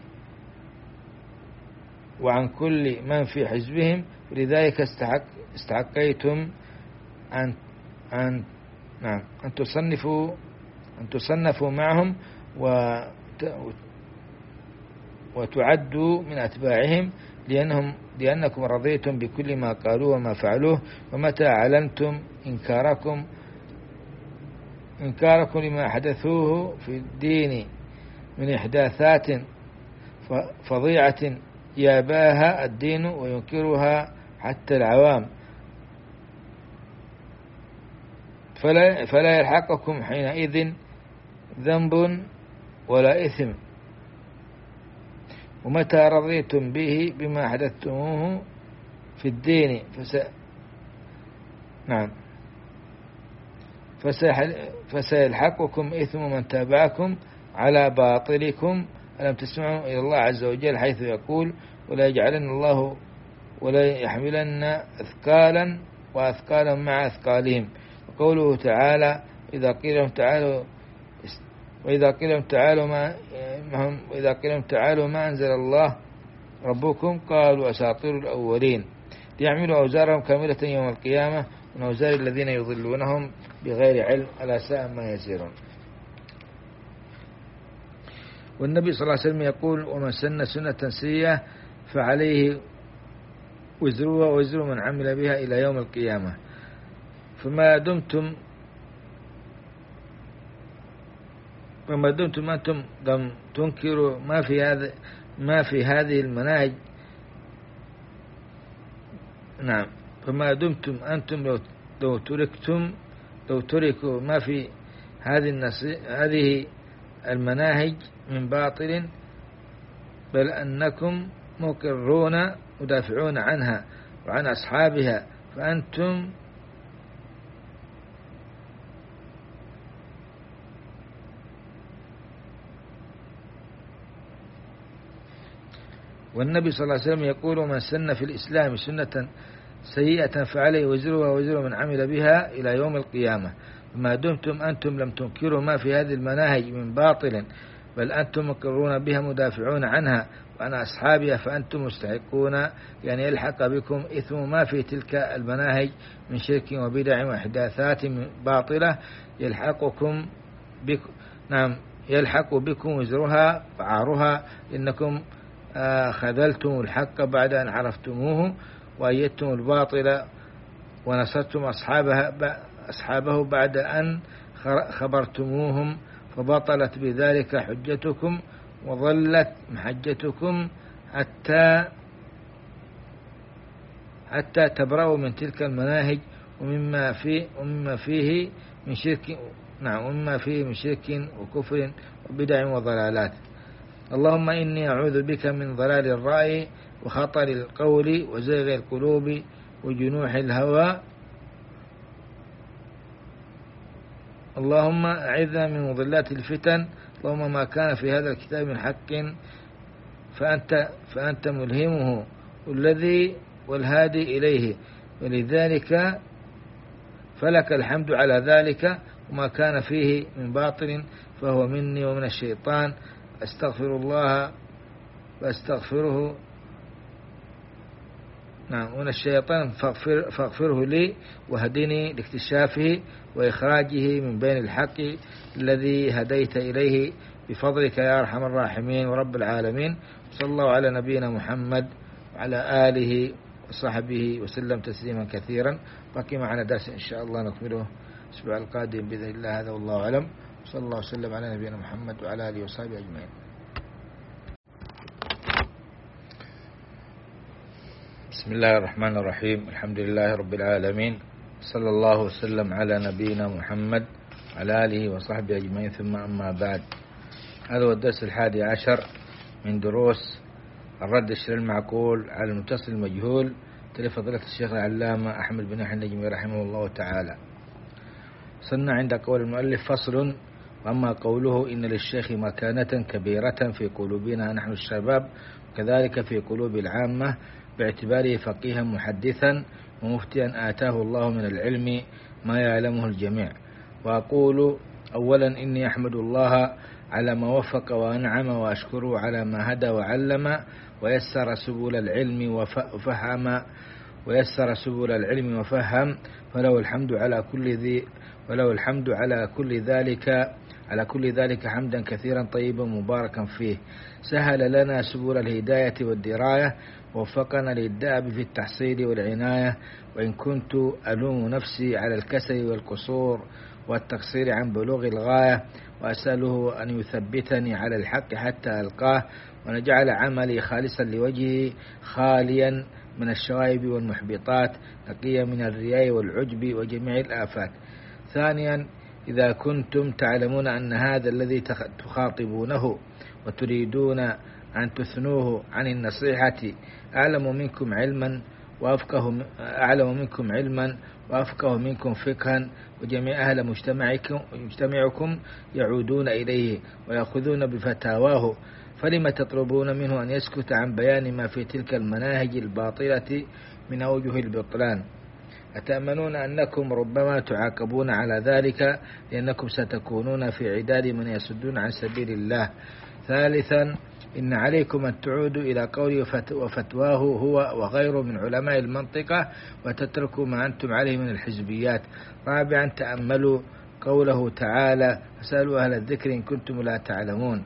Speaker 1: وعن كل من في حزبهم. لذلك استحق استحقيتم أن أن نعم أن تصنفوا أن تصنفوا معهم وتعدوا من أتباعهم لأنهم لأنكم رضيتم بكل ما قالوه وما فعلوه. ومتى علمتم إنكاركم إنكاركم لما حدثوه في الدين من إحداثات فظيعة ياباها الدين وينكرها حتى العوام فلا, فلا يلحقكم حينئذ ذنب ولا إثم. ومتى رضيتم به بما حدثتموه في الدين فس... نعم فسيلحقكم إثم من تابعكم على باطلكم. ألم تسمعوا إلى الله عز وجل حيث يقول: ولا يجعلن الله ولا يحملن أثقالا وأثقالا مع أثقالهم. وقوله تعالى: إذا قيل لهم تعالوا وإذا قيل لهم تعالوا ما وإذا قيل لهم تعالوا ما أنزل الله ربكم قالوا أساطير الأولين ليعملوا أوزارهم كاملة يوم القيامة من أوزار الذين يضلونهم بغير علم ألا ساء ما يزيرون. والنبي صلى الله عليه وسلم يقول: ومن سن سنة سيئة فعليه وزرها وزر من عمل بها إلى يوم القيامة. فما دمتم فما دمتم أنتم لم تنكروا ما في هذا ما في هذه المناهج، نعم، فما دمتم أنتم لو لو تركتم لو تركوا ما في هذه هذه المناهج من باطل، بل أنكم مقرون مدافعون عنها وعن أصحابها، فأنتم والنبي صلى الله عليه وسلم يقول: من سن في الإسلام سنة سيئة فعليه وزرها وزر من عمل بها إلى يوم القيامة. ما دمتم أنتم لم تنكروا ما في هذه المناهج من باطل، بل أنتم مقرون بها مدافعون عنها وعن أصحابها، فأنتم مستحقون يعني يلحق بكم إثم ما في تلك المناهج من شرك وبدع وإحداثات باطلة، يلحقكم بكم نعم يلحق بكم وزرها وعارها، إنكم خذلتم الحق بعد أن عرفتموه، وأيدتم الباطل ونصرتم أصحابها أصحابه بعد أن خبرتموهم، فبطلت بذلك حجتكم وظلت محجتكم حتى حتى تبرأوا من تلك المناهج ومما فيه ومما فيه من شرك نعم ومما فيه من شرك وكفر وبدع وضلالات. اللهم إني أعوذ بك من ضلال الرأي وخطر القول وزيغ القلوب وجنوح الهوى. اللهم أعذنا من مضلات الفتن. اللهم ما كان في هذا الكتاب من حق فأنت, فأنت ملهمه الذي والهادي إليه، ولذلك فلك الحمد على ذلك، وما كان فيه من باطل فهو مني ومن الشيطان. أستغفر الله وأستغفره نعم ومن الشيطان فاغفر فاغفره لي واهدني لاكتشافه وإخراجه من بين الحق الذي هديت إليه بفضلك يا أرحم الراحمين ورب العالمين. صلى الله على نبينا محمد وعلى آله وصحبه وسلم تسليما كثيرا. بقي معنا درس إن شاء الله نكمله الأسبوع القادم بإذن الله. هذا والله أعلم. صلى الله وسلم على نبينا محمد وعلى آله وصحبه أجمعين. بسم الله الرحمن الرحيم. الحمد لله رب العالمين، صلى الله وسلم على نبينا محمد وعلى آله وصحبه أجمعين، ثم أما بعد. هذا هو الدرس الحادي عشر من دروس الرد الشر المعقول على المتصل المجهول لفضيلة الشيخ العلامة أحمد بن يحيى النجمي رحمه الله تعالى. صلنا عند قول المؤلف: فصل. وأما قوله إن للشيخ مكانة كبيرة في قلوبنا نحن الشباب وكذلك في قلوب العامة، باعتباره فقيها محدثا ومفتيا آتاه الله من العلم ما يعلمه الجميع. وأقول أولا إني أحمد الله على ما وفق وأنعم، وأشكره على ما هدى وعلم ويسر سبل العلم وفهم ويسر سبل العلم وفهم فله الحمد على كل ذي وله الحمد على كل ذلك على كل ذلك حمدا كثيرا طيبا مباركا فيه. سهل لنا سبل الهداية والدراية، ووفقنا للدأب في التحصيل والعناية، وإن كنت ألوم نفسي على الكسل والقصور والتقصير عن بلوغ الغاية، وأسأله أن يثبتني على الحق حتى ألقاه، ونجعل عملي خالصا لوجهه خاليا من الشوائب والمحبطات، نقيا من الرياء والعجب وجميع الآفات. ثانيا، إذا كنتم تعلمون أن هذا الذي تخاطبونه وتريدون أن تثنوه عن النصيحة أعلم منكم علما وأفقه أعلم منكم علما وأفقه منكم فقها، وجميع أهل مجتمعكم, مجتمعكم يعودون إليه ويأخذون بفتاواه، فلما تطلبون منه أن يسكت عن بيان ما في تلك المناهج الباطلة من أوجه البطلان؟ أتأمنون أنكم ربما تعاقبون على ذلك، لأنكم ستكونون في عداد من يسدون عن سبيل الله. ثالثا، إن عليكم أن تعودوا إلى قوله وفتواه هو وغيره من علماء المنطقة، وتتركوا ما أنتم عليه من الحزبيات. رابعا، تأملوا قوله تعالى: فاسألوا أهل الذكر إن كنتم لا تعلمون.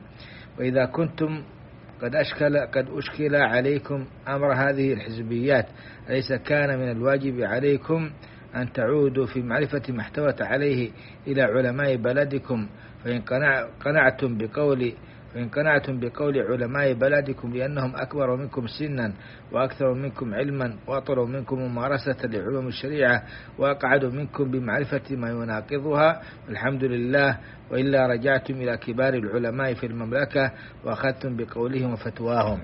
Speaker 1: وإذا كنتم قد أشكل, قد أشكل عليكم أمر هذه الحزبيات، أليس كان من الواجب عليكم أن تعودوا في معرفة ما احتوت عليه إلى علماء بلدكم، فإن قنع قنعتم بقول فإن قنعتم بقول علماء بلدكم لأنهم أكبر منكم سنا وأكثر منكم علما وأطول منكم ممارسة لعلوم الشريعة وأقعد منكم بمعرفة ما يناقضها، الحمد لله، وإلا رجعتم إلى كبار العلماء في المملكة وأخذتم بقولهم وفتواهم.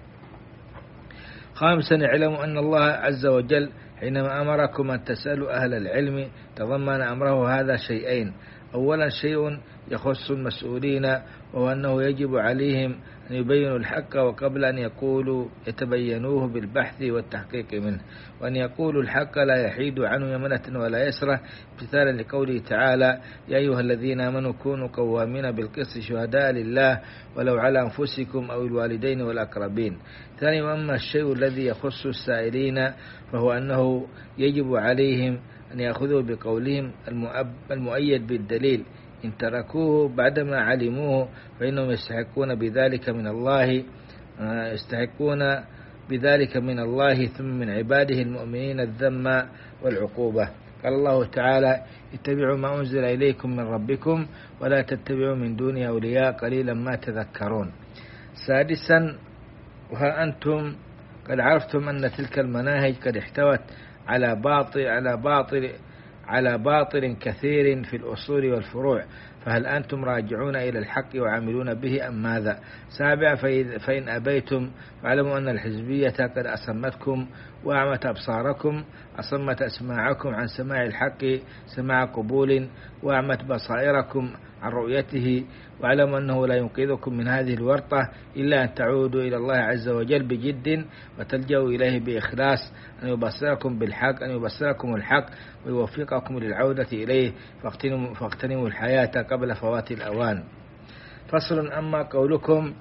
Speaker 1: خامسا، اعلموا أن الله عز وجل حينما أمركم أن تسألوا أهل العلم تضمن أمره هذا شيئين: أولا شيء يخص المسؤولين، وهو أنه يجب عليهم أن يبينوا الحق وقبل أن يقولوا يتبينوه بالبحث والتحقيق منه، وأن يقولوا الحق لا يحيد عنه يمنة ولا يسرة، امتثالا لقوله تعالى: يا أيها الذين آمنوا كونوا قوامين بالقسط شهداء لله ولو على أنفسكم أو الوالدين والأقربين. ثاني، وأما الشيء الذي يخص السائلين فهو أنه يجب عليهم أن يأخذوا بقولهم المؤيد بالدليل، إن تركوه بعدما علموه فإنهم يستحقون بذلك من الله يستحقون بذلك من الله ثم من عباده المؤمنين الذم والعقوبة. قال الله تعالى: اتبعوا ما أنزل إليكم من ربكم ولا تتبعوا من دونه أولياء قليلا ما تذكرون. سادسا، وها أنتم قد عرفتم أن تلك المناهج قد احتوت على باطل على باطل على باطل كثير في الأصول والفروع، فهل أنتم راجعون إلى الحق وعاملون به أم ماذا؟ سابعا، فإن أبيتم فاعلموا أن الحزبية قد أصمتكم وأعمت أبصاركم، أصمت أسماعكم عن سماع الحق سماع قبول، وأعمت بصائركم عن رؤيته، واعلموا أنه لا ينقذكم من هذه الورطة إلا أن تعودوا إلى الله عز وجل بجد وتلجأوا إليه بإخلاص، أن يبصركم بالحق أن يبصركم الحق ويوفقكم للعودة إليه، فاغتنموا, فاغتنموا الحياة قبل فوات الأوان. فصل، أما قولكم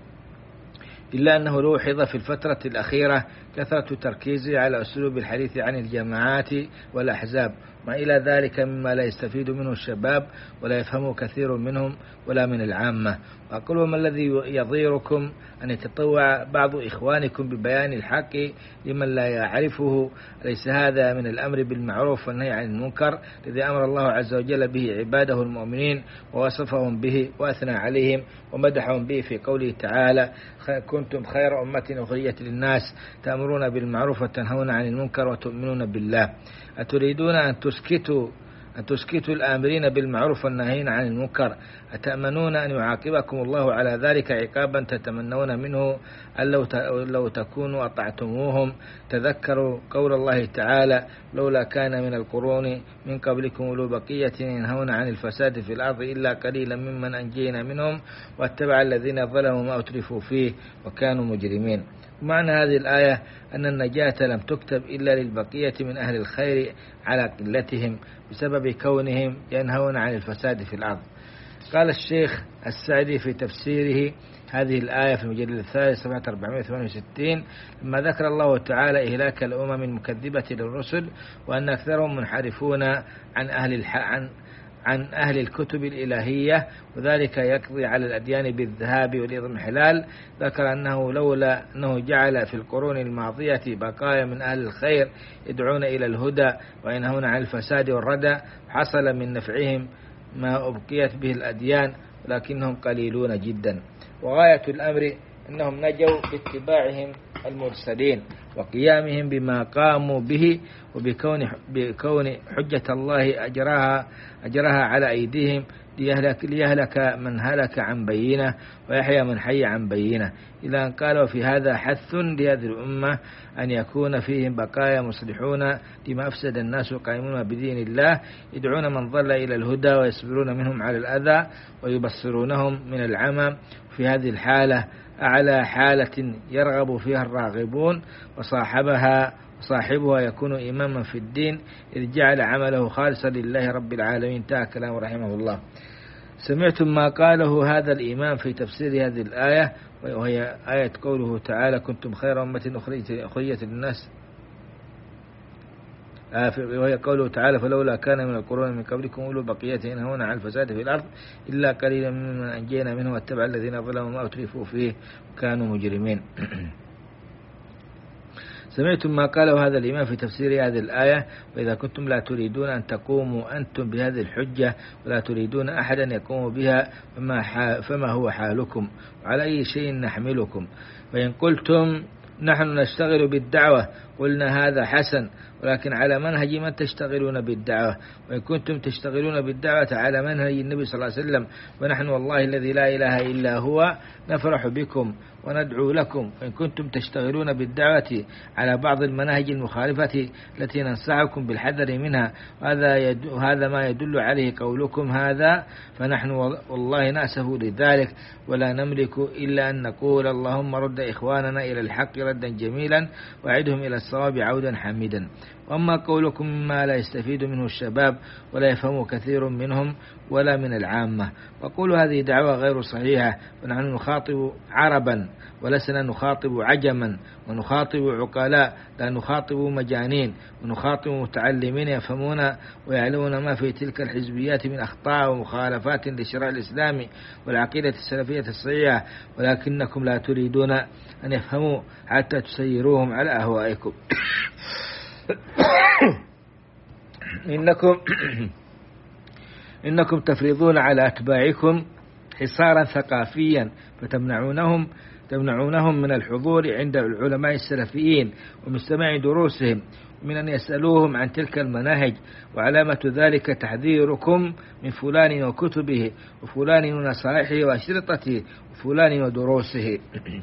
Speaker 1: إلا أنه لوحظ في الفترة الأخيرة كثرة تركيزه على أسلوب الحديث عن الجماعات والأحزاب ما إلى ذلك مما لا يستفيد منه الشباب ولا يفهمه كثير منهم ولا من العامة. وأقول: وما الذي يضيركم أن يتطوع بعض إخوانكم ببيان الحق لمن لا يعرفه؟ أليس هذا من الأمر بالمعروف والنهي عن المنكر الذي أمر الله عز وجل به عباده المؤمنين ووصفهم به وأثنى عليهم ومدحهم به في قوله تعالى: كنتم خير أمة أخرجت للناس تأمرون بالمعروف وتنهون عن المنكر وتؤمنون بالله. أتريدون أن تسكتوا أن تسكتوا الآمرين بالمعروف والناهين عن المنكر؟ أتأمنون أن يعاقبكم الله على ذلك عقابا تتمنون منه أن لو تكونوا أطعتموهم؟ تذكروا قول الله تعالى: لولا كان من القرون من قبلكم أولو بقية ينهون عن الفساد في الأرض إلا قليلا ممن أنجينا منهم واتبع الذين ظلموا ما أترفوا فيه وكانوا مجرمين. ومعنى هذه الآية أن النجاة لم تكتب إلا للبقية من أهل الخير على قلتهم بسبب كونهم ينهون عن الفساد في الأرض. قال الشيخ السعدي في تفسيره هذه الآية في المجلد الثالث صفحة أربعمائة وثمانية وستين لما ذكر الله تعالى إهلاك الأمم المكذبة للرسل وأن أكثرهم منحرفون عن أهل الح... عن عن أهل الكتب الإلهية وذلك يقضي على الأديان بالذهاب والإضمحلال، ذكر أنه لولا أنه جعل في القرون الماضية بقايا من أهل الخير يدعون إلى الهدى وينهون عن الفساد والردى حصل من نفعهم ما أبقيت به الأديان ولكنهم قليلون جدا. وغاية الأمر أنهم نجوا باتباعهم المرسلين وقيامهم بما قاموا به وبكون بكون حجة الله أجرها أجرها على أيديهم ليهلك, ليهلك من هلك عن بينه ويحيى من حي عن بينه، إلى أن قالوا في هذا حث لهذه الأمة أن يكون فيهم بقايا مصلحون لما أفسد الناس قائمون بدين الله يدعون من ضل إلى الهدى ويصبرون منهم على الأذى ويبصرونهم من العمى. في هذه الحالة أعلى حالة يرغب فيها الراغبون وصاحبها وصاحبها يكون إماما في الدين إذ جعل عمله خالصا لله رب العالمين. انتهى كلام رحمه الله. سمعتم ما قاله هذا الإمام في تفسير هذه الآية وهي آية قوله تعالى: كنتم خير أمة أخرجت للناس وهي قوله تعالى فلولا كان من القرون من قبلكم أولو بقية ينهون عن الفساد في الأرض إلا قليلا ممن أنجينا منه واتبع الذين ظلموا ما أترفوا فيه وكانوا مجرمين. سمعتم ما قاله هذا الإمام في تفسير هذه الآية وإذا كنتم لا تريدون أن تقوموا أنتم بهذه الحجة ولا تريدون أحدا يقوم بها فما, فما هو حالكم وعلى أي شيء نحملكم. فإن قلتم نحن نشتغل بالدعوة قلنا هذا حسن ولكن على منهج من تشتغلون بالدعوة، وإن كنتم تشتغلون بالدعوة على منهج النبي صلى الله عليه وسلم ونحن والله الذي لا إله إلا هو نفرح بكم وندعو لكم. وإن كنتم تشتغلون بالدعوة على بعض المناهج المخالفة التي ننصحكم بالحذر منها وهذا, يد... هذا ما يدل عليه قولكم هذا فنحن والله نأسف لذلك ولا نملك إلا أن نقول اللهم رد إخواننا إلى الحق ردا جميلا وعدهم إلى الصواب عودا حميدا. وأما قولكم مما لا يستفيد منه الشباب ولا يفهم كثير منهم ولا من العامة وقول هذه دعوة غير صحيحة ونحن نخاطب عربا ولسنا نخاطب عجما ونخاطب عقلاء لا نخاطب مجانين ونخاطب متعلمين يفهمون ويعلمون ما في تلك الحزبيات من أخطاء ومخالفات للشرع الإسلامي والعقيدة السلفية الصحيحة ولكنكم لا تريدون أن يفهموا حتى تسيروهم على أهوائكم. إنكم إنكم تفرضون على أتباعكم حصارا ثقافيا فتمنعونهم تمنعونهم من الحضور عند العلماء السلفيين ومن سماع دروسهم من أن يسألوهم عن تلك المناهج وعلامة ذلك تحذيركم من فلان وكتبه وفلان ونصائحه وأشرطته وفلان ودروسه.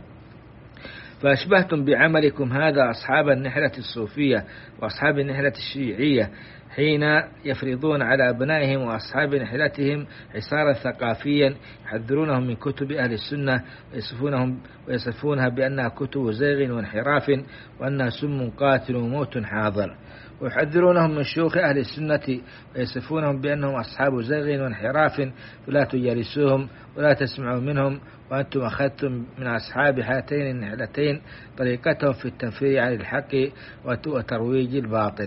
Speaker 1: فأشبهتم بعملكم هذا أصحاب النحلة الصوفية وأصحاب النحلة الشيعية حين يفرضون على أبنائهم وأصحاب نحلتهم حصارا ثقافيا يحذرونهم من كتب أهل السنة ويصفونهم ويصفونها بأنها كتب زيغ وانحراف وأنها سم قاتل وموت حاضر، ويحذرونهم من شيوخ أهل السنة ويصفونهم بأنهم أصحاب زيغ وانحراف فلا تجالسوهم ولا تسمعوا منهم وأنتم أخذتم من أصحاب هاتين النحلتين طريقتهم في التنفير عن الحق وترويج الباطل.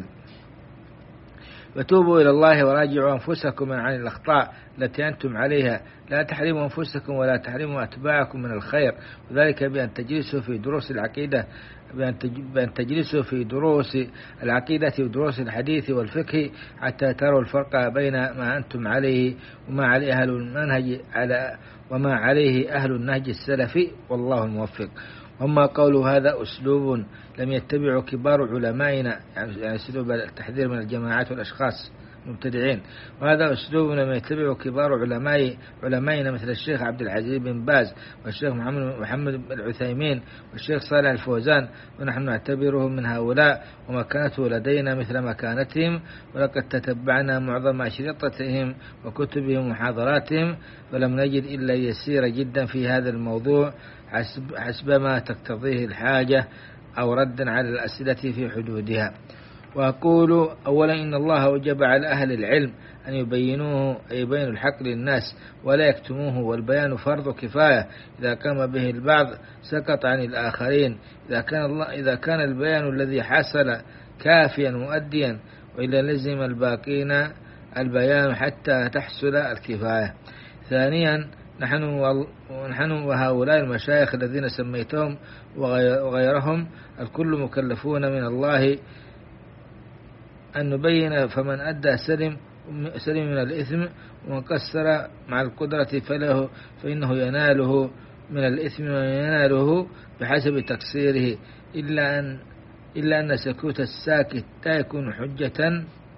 Speaker 1: وتوبوا إلى الله وراجعوا أنفسكم عن الأخطاء التي أنتم عليها، لا تحرموا أنفسكم ولا تحرموا أتباعكم من الخير، وذلك بأن تجلسوا في دروس العقيدة بأن تجلسوا في دروس العقيدة ودروس الحديث والفقه حتى تروا الفرق بين ما أنتم عليه وما عليه أهل المنهج على وما عليه أهل النهج السلفي والله الموفق. وما قولوا هذا أسلوب لم يتبعوا كبار علمائنا، يعني أسلوب التحذير من الجماعات والأشخاص المبتدعين، وهذا أسلوب لم يتبعوا كبار علماء علمائنا مثل الشيخ عبد العزيز بن باز والشيخ محمد محمد العثيمين والشيخ صالح الفوزان، ونحن نعتبرهم من هؤلاء ومكانته لدينا مثل مكانتهم، ولقد تتبعنا معظم أشرطتهم وكتبهم ومحاضراتهم فلم نجد إلا يسير جدا في هذا الموضوع حسب, حسب ما تقتضيه الحاجة أو ردا على الأسئلة في حدودها. وأقول أولا إن الله أوجب على أهل العلم أن يبينوه يبينوا الحق للناس ولا يكتموه، والبيان فرض كفاية، إذا قام به البعض سقط عن الآخرين، إذا كان الله إذا كان البيان الذي حصل كافيا مؤديا، وإلا لزم الباقين البيان حتى تحصل الكفاية. ثانيا نحن ونحن وهؤلاء المشايخ الذين سميتهم وغيرهم الكل مكلفون من الله أن نبين، فمن أدى سلم سلم من الإثم ومن قصر مع القدرة فله فإنه يناله من الإثم ويناله بحسب تقصيره، إلا أن إلا أن سكوت الساكت لا يكون حجة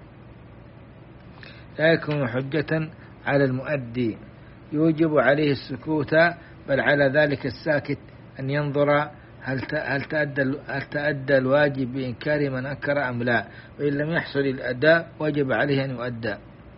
Speaker 1: لا يكون حجة على المؤدي يوجب عليه السكوت، بل على ذلك الساكت أن ينظر هل هل تأدى هل تأدى الواجب بإنكار من أنكر أم لا، وإن لم يحصل الأداء وجب عليه أن يؤدى،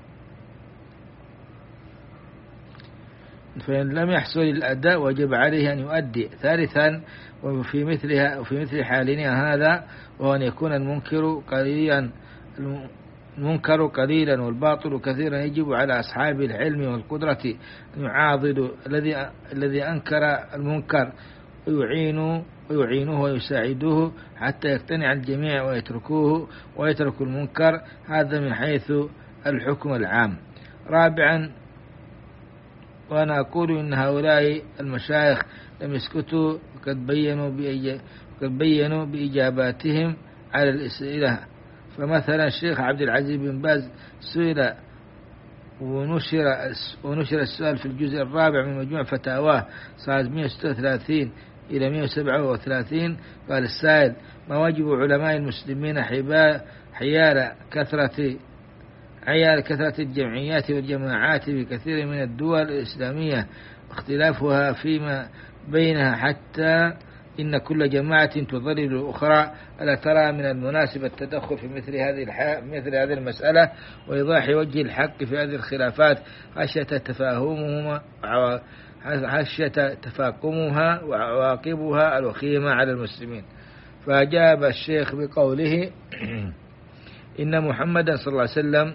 Speaker 1: فإن لم يحصل الأداء وجب عليه أن يؤدي. ثالثا وفي مثلها وفي مثل حالنا هذا وهو أن يكون المنكر قليلا المنكر قليلا والباطل كثيرا، يجب على أصحاب العلم والقدرة أن يعاضدوا الذي الذي أنكر المنكر ويعينوا ويعينوه ويساعدوه حتى يقتنع الجميع ويتركوه ويتركوا المنكر. هذا من حيث الحكم العام. رابعا، وأنا أقول إن هؤلاء المشايخ لم يسكتوا، وقد بينوا قد بينوا بإجاباتهم على الأسئلة. فمثلا الشيخ عبد العزيز بن باز سئل ونشر ونشر السؤال في الجزء الرابع من مجموع فتاواه صارت مئة وستة وثلاثين إلى مئة وسبعة وثلاثين. قال السائل: ما واجب علماء المسلمين حيال كثرة عيال كثرة الجمعيات والجماعات في كثير من الدول الإسلامية واختلافها فيما بينها، حتى إن كل جماعة تضلل الأخرى؟ ألا ترى من المناسب التدخل في مثل هذه مثل هذه المسألة وإيضاح وجه الحق في هذه الخلافات خشية تفاهمهما خشية تفاقمها وعواقبها الوخيمة على المسلمين؟ فأجاب الشيخ بقوله: إن محمدا صلى الله عليه وسلم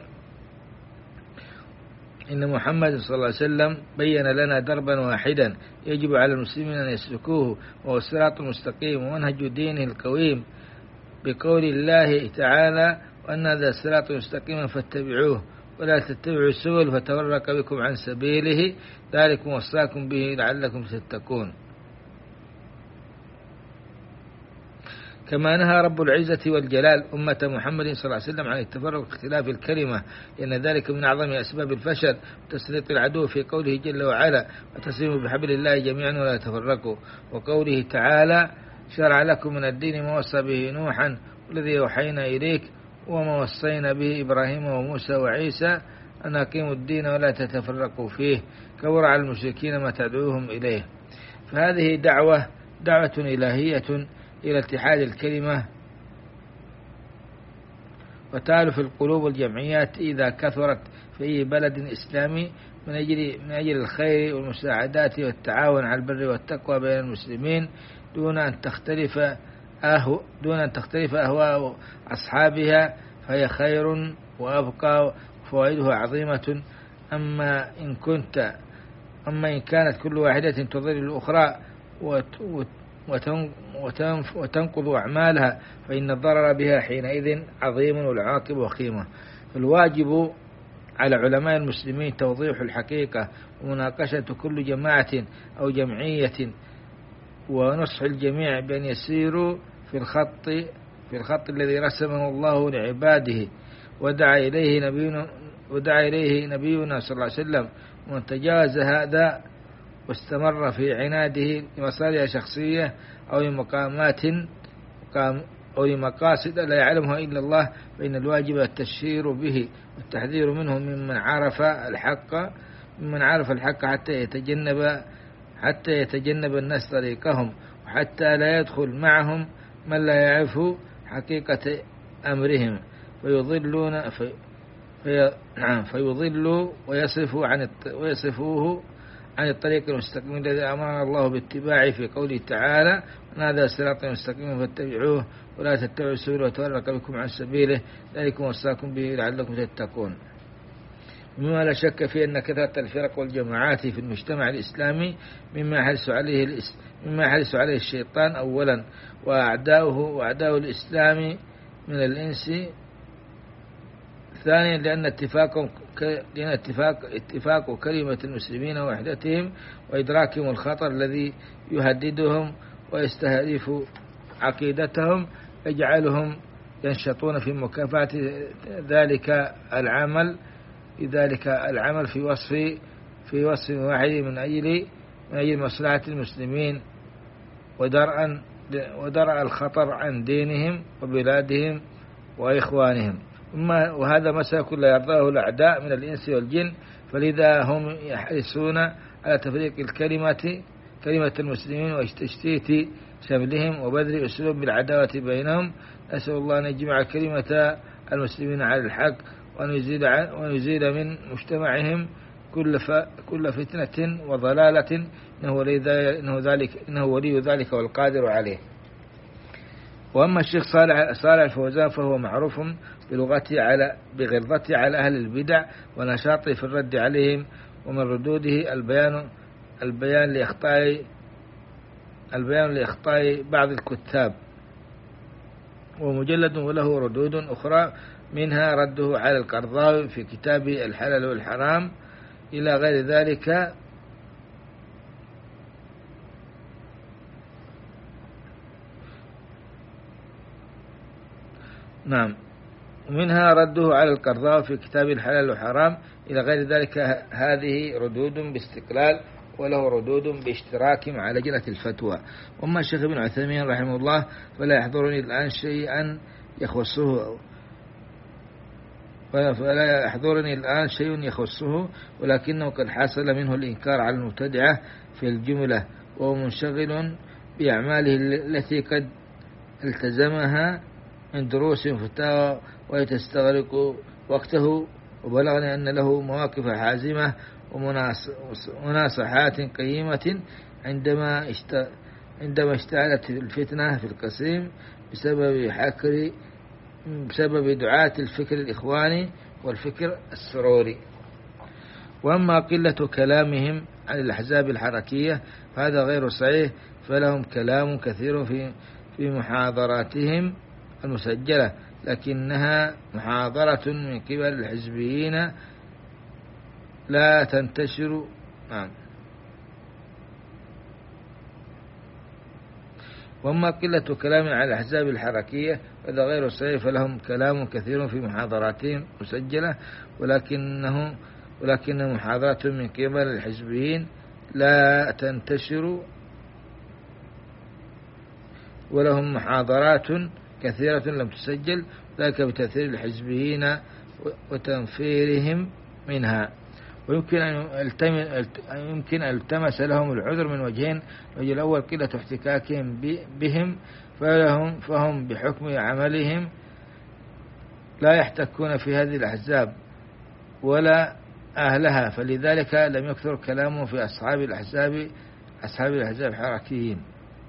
Speaker 1: إن محمد صلى الله عليه وسلم بين لنا دربا واحدا يجب على المسلمين أن يسلكوه، وهو الصراط المستقيم ومنهج دينه القويم، بقول الله تعالى: وأن هذا الصراط مستقيما فاتبعوه ولا تتبعوا السبل فتفرق بكم عن سبيله، ذلكم وصاكم به لعلكم تتقون. كما نهى رب العزة والجلال أمة محمد صلى الله عليه وسلم عن التفرق واختلاف الكلمة، لأن ذلك من أعظم أسباب الفشل وتسليط العدو، في قوله جل وعلا: وتسلموا بحبل الله جميعا ولا تفرقوا، وقوله تعالى: شرع لكم من الدين ما وصى به نوحا والذي أوحينا إليك وما وصينا به إبراهيم وموسى وعيسى أن أقيموا الدين ولا تتفرقوا فيه، كبر على المشركين ما تدعوهم إليه. فهذه دعوة دعوة إلهية إلى اتحاد الكلمة وتألف القلوب والجمعيات إذا كثرت في أي بلد إسلامي من أجل من أجل الخير والمساعدات والتعاون على البر والتقوى بين المسلمين، دون أن تختلف أهو دون أن تختلف أهواء أصحابها، فهي خير وأبقى وفوائدها عظيمة. أما إن كنت أما إن كانت كل واحدة تضل الأخرى وتنقض أعمالها، فإن الضرر بها حينئذ عظيم والعاقبة وخيمة. فالواجب على علماء المسلمين توضيح الحقيقة ومناقشة كل جماعة أو جمعية، ونصح الجميع بأن يسيروا في الخط في الخط الذي رسمه الله لعباده ودعا إليه نبينا ودعا إليه نبينا صلى الله عليه وسلم. ومن تجاوز هذا واستمر في عناده لمصالح شخصية أو لمقامات أو لمقاصد لا يعلمها إلا الله، فإن الواجب التشهير به والتحذير منه ممن عرف الحق ممن عرف الحق حتى يتجنب حتى يتجنب الناس طريقهم، وحتى لا يدخل معهم من لا يعرف حقيقة أمرهم فيضلون في في فيضلوا ويصرفوا عن ويصرفوه عن الطريق المستقيم الذي أمرنا الله باتباعه، في قوله تعالى: هذا صراط مستقيم فاتبعوه ولا تتبعوا السبل وتفرق بكم عن سبيله، ذلكم وصاكم به لعلكم تتقون. مما لا شك في أن كثرة الفرق والجماعات في المجتمع الإسلامي مما يحرص عليه مما يحرص عليه الشيطان أولا، وأعداؤه وأعداء الإسلام من الإنس ثانيا، لأن اتفاق لأن اتفاق اتفاق كلمة المسلمين ووحدتهم وإدراكهم الخطر الذي يهددهم ويستهدف عقيدتهم يجعلهم ينشطون في مكافحة ذلك العمل ذلك العمل في وصف في وصف واحد من أجل من أجل مصلحة المسلمين ودرء ودرء الخطر عن دينهم وبلادهم وإخوانهم. وهذا مسلك لا يرضاه الأعداء من الإنس والجن، فلذا هم يحرصون على تفريق الكلمة كلمة المسلمين وتشتيت شملهم وبذل أسلوب بالعداوة بينهم. أسأل الله أن يجمع كلمة المسلمين على الحق وأن يزيل وأن يزيل من مجتمعهم كل كل فتنة وضلالة، إنه ولي ذلك إنه ولي ذلك والقادر عليه. وأما الشيخ صالح صالح الفوزان فهو معروف بلغته على بغلظته على أهل البدع ونشاطه في الرد عليهم، ومن ردوده البيان البيان لأخطاء البيان لإخطاء بعض الكتاب، ومجلد وله ردود أخرى، منها رده على القرضاوي في كتاب الحلال والحرام إلى غير ذلك. نعم، ومنها رده على القرضاوي في كتاب الحلال والحرام إلى غير ذلك. هذه ردود باستقلال، وله ردود باشتراك مع لجنة الفتوى. وأما الشيخ ابن عثيمين رحمه الله فلا يحضرني الآن شيئا يخصه فلا يحضرني الآن شيء يخصه، ولكنه قد حصل منه الإنكار على المبتدعة في الجملة، وهو منشغل بأعماله التي قد التزمها من دروس وفتاوى وتستغرق وقته. وبلغني أن له مواقف حازمة ومناصحات قيمة عندما عندما اشتعلت الفتنة في القسيم بسبب حكر بسبب دعاة الفكر الإخواني والفكر السروري. وأما قلة كلامهم عن الأحزاب الحركية فهذا غير صحيح، فلهم كلام كثير في في محاضراتهم المسجلة، لكنها محاضرة من قبل الحزبيين لا تنتشر. نعم. وأما قلة كلام على الأحزاب الحركية فهذا غير صحيح، فلهم كلام كثير في محاضراتهم مسجلة، ولكنه ولكن محاضرات من قبل الحزبيين لا تنتشر، ولهم محاضرات كثيرة لم تسجل، ذلك بتأثير الحزبيين وتنفيرهم منها. ويمكن أن يمكن أن التمس لهم العذر من وجهين: الوجه الأول قلة احتكاكهم بهم، فهم, فهم بحكم عملهم لا يحتكون في هذه الأحزاب ولا أهلها، فلذلك لم يكثر كلامهم في أصحاب الأحزاب أصحاب الأحزاب الحركيين.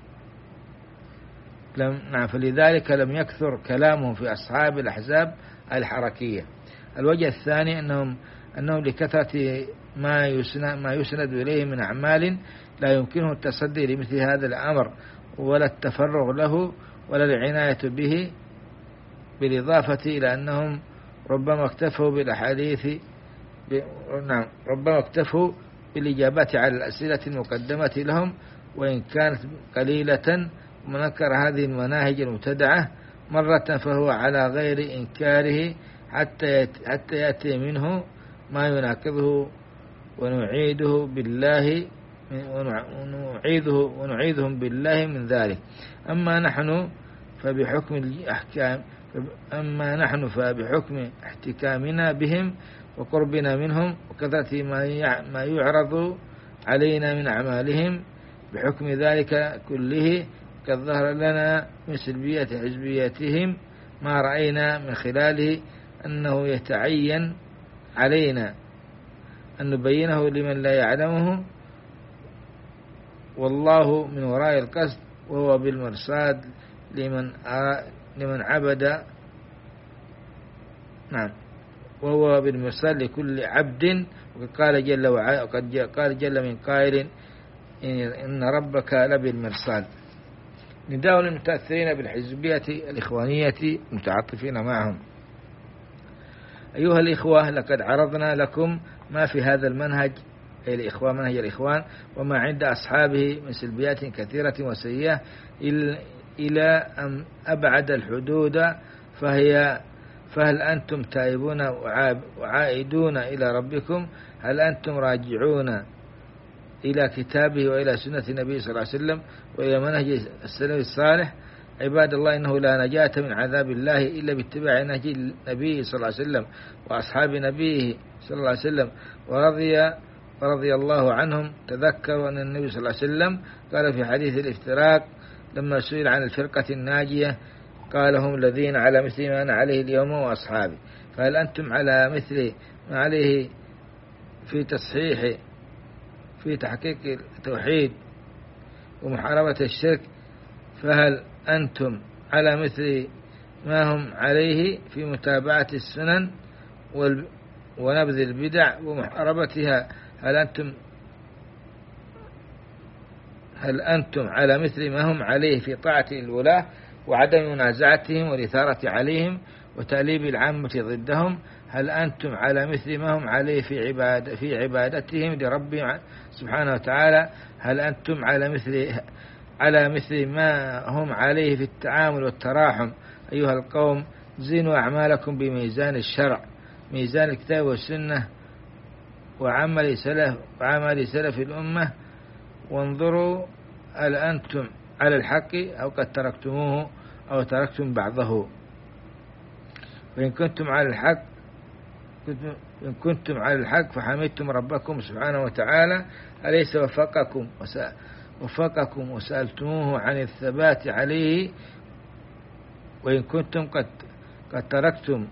Speaker 1: لم نعم فلذلك لم يكثر كلامهم في أصحاب الأحزاب الحركية. الوجه الثاني أنهم أنهم لكثرة ما يسند ما يسند إليه من أعمال لا يمكنه التصدي لمثل هذا الأمر ولا التفرغ له ولا العناية به، بالإضافة إلى أنهم ربما اكتفوا بالأحاديث ب... نعم ربما اكتفوا بالإجابات على الأسئلة المقدمة لهم، وإن كانت قليلة. ومن أنكر هذه المناهج المبتدعة مرة فهو على غير إنكاره حتى حتى يأتي منه ما يناقضه، ونعيده بالله ونعيده ونعيذهم بالله من ذلك. أما نحن فبحكم الأحكام أما نحن فبحكم احتكامنا بهم وقربنا منهم وكثرة ما يعرض علينا من أعمالهم، بحكم ذلك كله قد ظهر لنا من سلبية حزبيتهم ما رأينا من خلاله أنه يتعين علينا أن نبينه لمن لا يعلمه، والله من وراء القصد، وهو بالمرصاد لمن لمن عبد نعم وهو بالمرصاد لكل عبد. وقد قال جل وعلا وقد قال جل من قائل إن ربك لبالمرصاد. نداء للمتأثرين بالحزبية الإخوانية متعاطفين معهم: أيها الإخوة، لقد عرضنا لكم ما في هذا المنهج، أي الإخوان منهج الإخوان، وما عند أصحابه من سلبيات كثيرة وسيئة إلى أن أبعد الحدود، فهي فهل أنتم تائبون وعائدون إلى ربكم؟ هل أنتم راجعون إلى كتابه وإلى سنة النبي صلى الله عليه وسلم وإلى منهج السلف الصالح؟ عباد الله، إنه لا نجاة من عذاب الله إلا باتباع نهج النبي صلى الله عليه وسلم وأصحاب نبيه صلى الله عليه وسلم ورضي ورضي الله عنهم. تذكروا أن النبي صلى الله عليه وسلم قال في حديث الافتراق لما سئل عن الفرقة الناجية قال: هم الذين على مثل ما أنا عليه اليوم وأصحابي. فهل أنتم على مثل ما عليه في تصحيح في تحقيق التوحيد ومحاربة الشرك؟ فهل أنتم على مثل ما هم عليه في متابعة السنن ونبذ البدع ومحاربتها؟ هل أنتم هل أنتم على مثل ما هم عليه في طاعة الولاة وعدم منازعتهم والإثارة عليهم وتأليب العامة ضدهم؟ هل أنتم على مثل ما هم عليه في عبادة في عبادتهم لربهم سبحانه وتعالى؟ هل أنتم على مثل على مثل ما هم عليه في التعامل والتراحم؟ أيها القوم، زنوا أعمالكم بميزان الشرع، ميزان الكتاب والسنة وعمل سلف وعمل سلف الأمة، وانظروا هل أنتم على الحق أو قد تركتموه أو تركتم بعضه. وإن كنتم على الحق إن كنتم على الحق فحمدتم ربكم سبحانه وتعالى، أليس وفقكم وفقكم وسألتموه عن الثبات عليه؟ وإن كنتم قد قد تركتم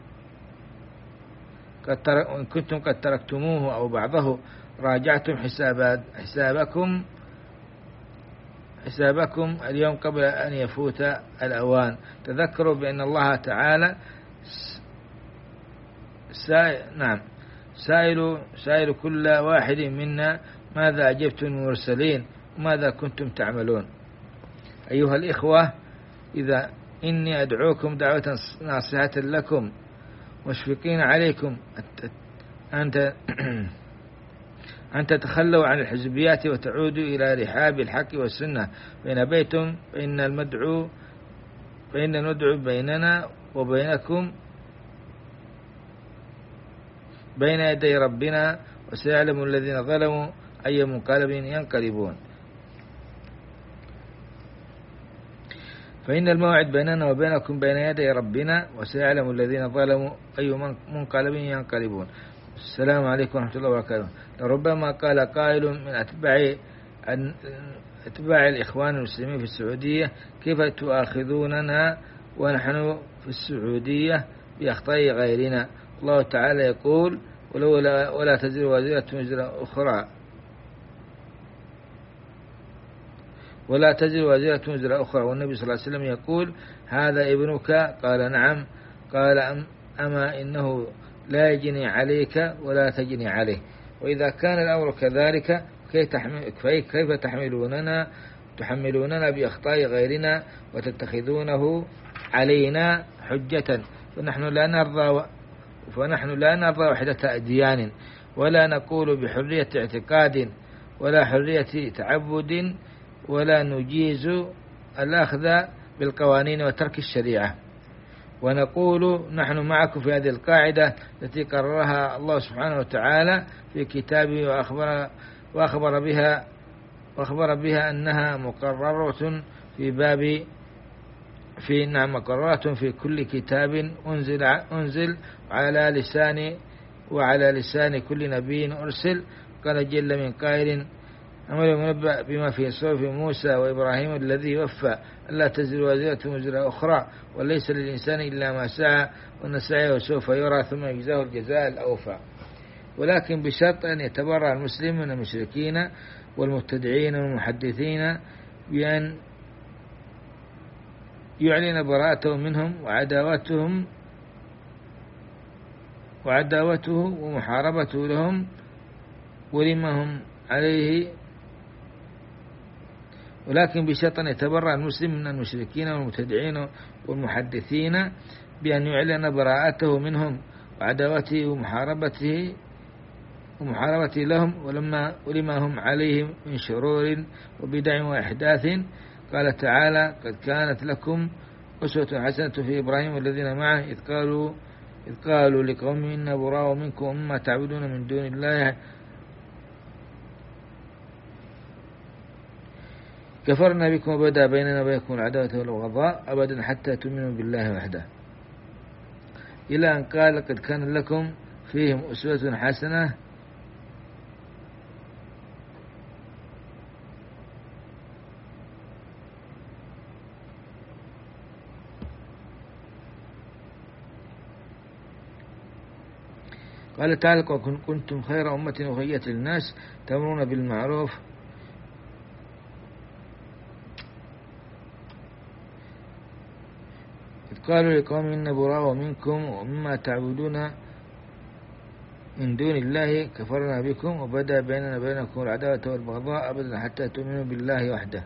Speaker 1: قد ترك وإن كنتم قد تركتموه أو بعضه راجعتم حسابات حسابكم حسابكم اليوم قبل أن يفوت الأوان. تذكروا بأن الله تعالى سائل نعم سائل سائل كل واحد منا ماذا أجبتم المرسلين وماذا كنتم تعملون. أيها الإخوة، إذا إني أدعوكم دعوة ناصحة لكم مشفقين عليكم أن أن تتخلوا عن الحزبيات وتعودوا إلى رحاب الحق والسنة. فإن أبيتم فإن المدعو فإن المدعو بيننا وبينكم بين يدي ربنا، وسيعلم الذين ظلموا أي منقلب ينقلبون. فإن الموعد بيننا وبينكم بين يدي ربنا، وسيعلم الذين ظلموا أي منقلب ينقلبون. السلام عليكم ورحمة الله وبركاته. لربما قال قائل من أتباع أتباع الإخوان المسلمين في السعودية: كيف تؤاخذوننا ونحن في السعودية بأخطاء غيرنا؟ الله تعالى يقول: ولا, ولا تزر وازرة وزر أخرى ولا تزر وازرة وزر أخرى والنبي صلى الله عليه وسلم يقول: هذا ابنك؟ قال: نعم. قال: أما إنه لا يجني عليك ولا تجني عليه. وإذا كان الأمر كذلك كيف تحملوننا تحملوننا بأخطاء غيرنا وتتخذونه علينا حجة؟ فنحن لا نرضى فنحن لا نرضى وحدة أديان، ولا نقول بحرية اعتقاد ولا حرية تعبد، ولا نجيز الأخذ بالقوانين وترك الشريعة. ونقول نحن معكم في هذه القاعدة التي قررها الله سبحانه وتعالى في كتابه وأخبر, وأخبر بها وأخبر بها أنها مقررة في باب في نعم مقررة في كل كتاب أنزل أنزل على لسان وعلى لسان كل نبي أرسل. قال جل من قائل: أمر منبأ بما في صحف موسى وإبراهيم الذي وفى ألا تزر وازرة وزر أخرى وليس للإنسان إلا ما سعى وأن سعيه سوف يرى ثم يجزاه الجزاء الأوفى. ولكن بشرط أن يتبرأ المسلم من المشركين والمبتدعين والمحدثين بأن يعلن براءته منهم وعداوتهم وعداوته ومحاربته لهم ولما هم عليه. ولكن بشرط أن يتبرأ المسلم من المشركين والمبتدعين والمحدثين بأن يعلن براءته منهم وعداوته ومحاربته ومحاربته لهم ولما ولما هم عليه من شرور وبدع وإحداث. قال تعالى: قد كانت لكم أسوة حسنة في إبراهيم والذين معه إذ قالوا إذ قالوا لقوم إنا براء منكم ومما تعبدون من دون الله كفرنا بكم وبدا بيننا وبينكم العداوة والبغضاء أبدا حتى تؤمنوا بالله وحده، إلى أن قال: قد كان لكم فيهم أسوة حسنة قال تعالى: كنتم خير أمة أخرجت للناس تأمرون بالمعروف إذ قالوا لقوم إن براء منكم ومما تعبدون من دون الله كفرنا بكم وبدأ بيننا وبينكم العداوة والبغضاء أبدا حتى تؤمنوا بالله وحده.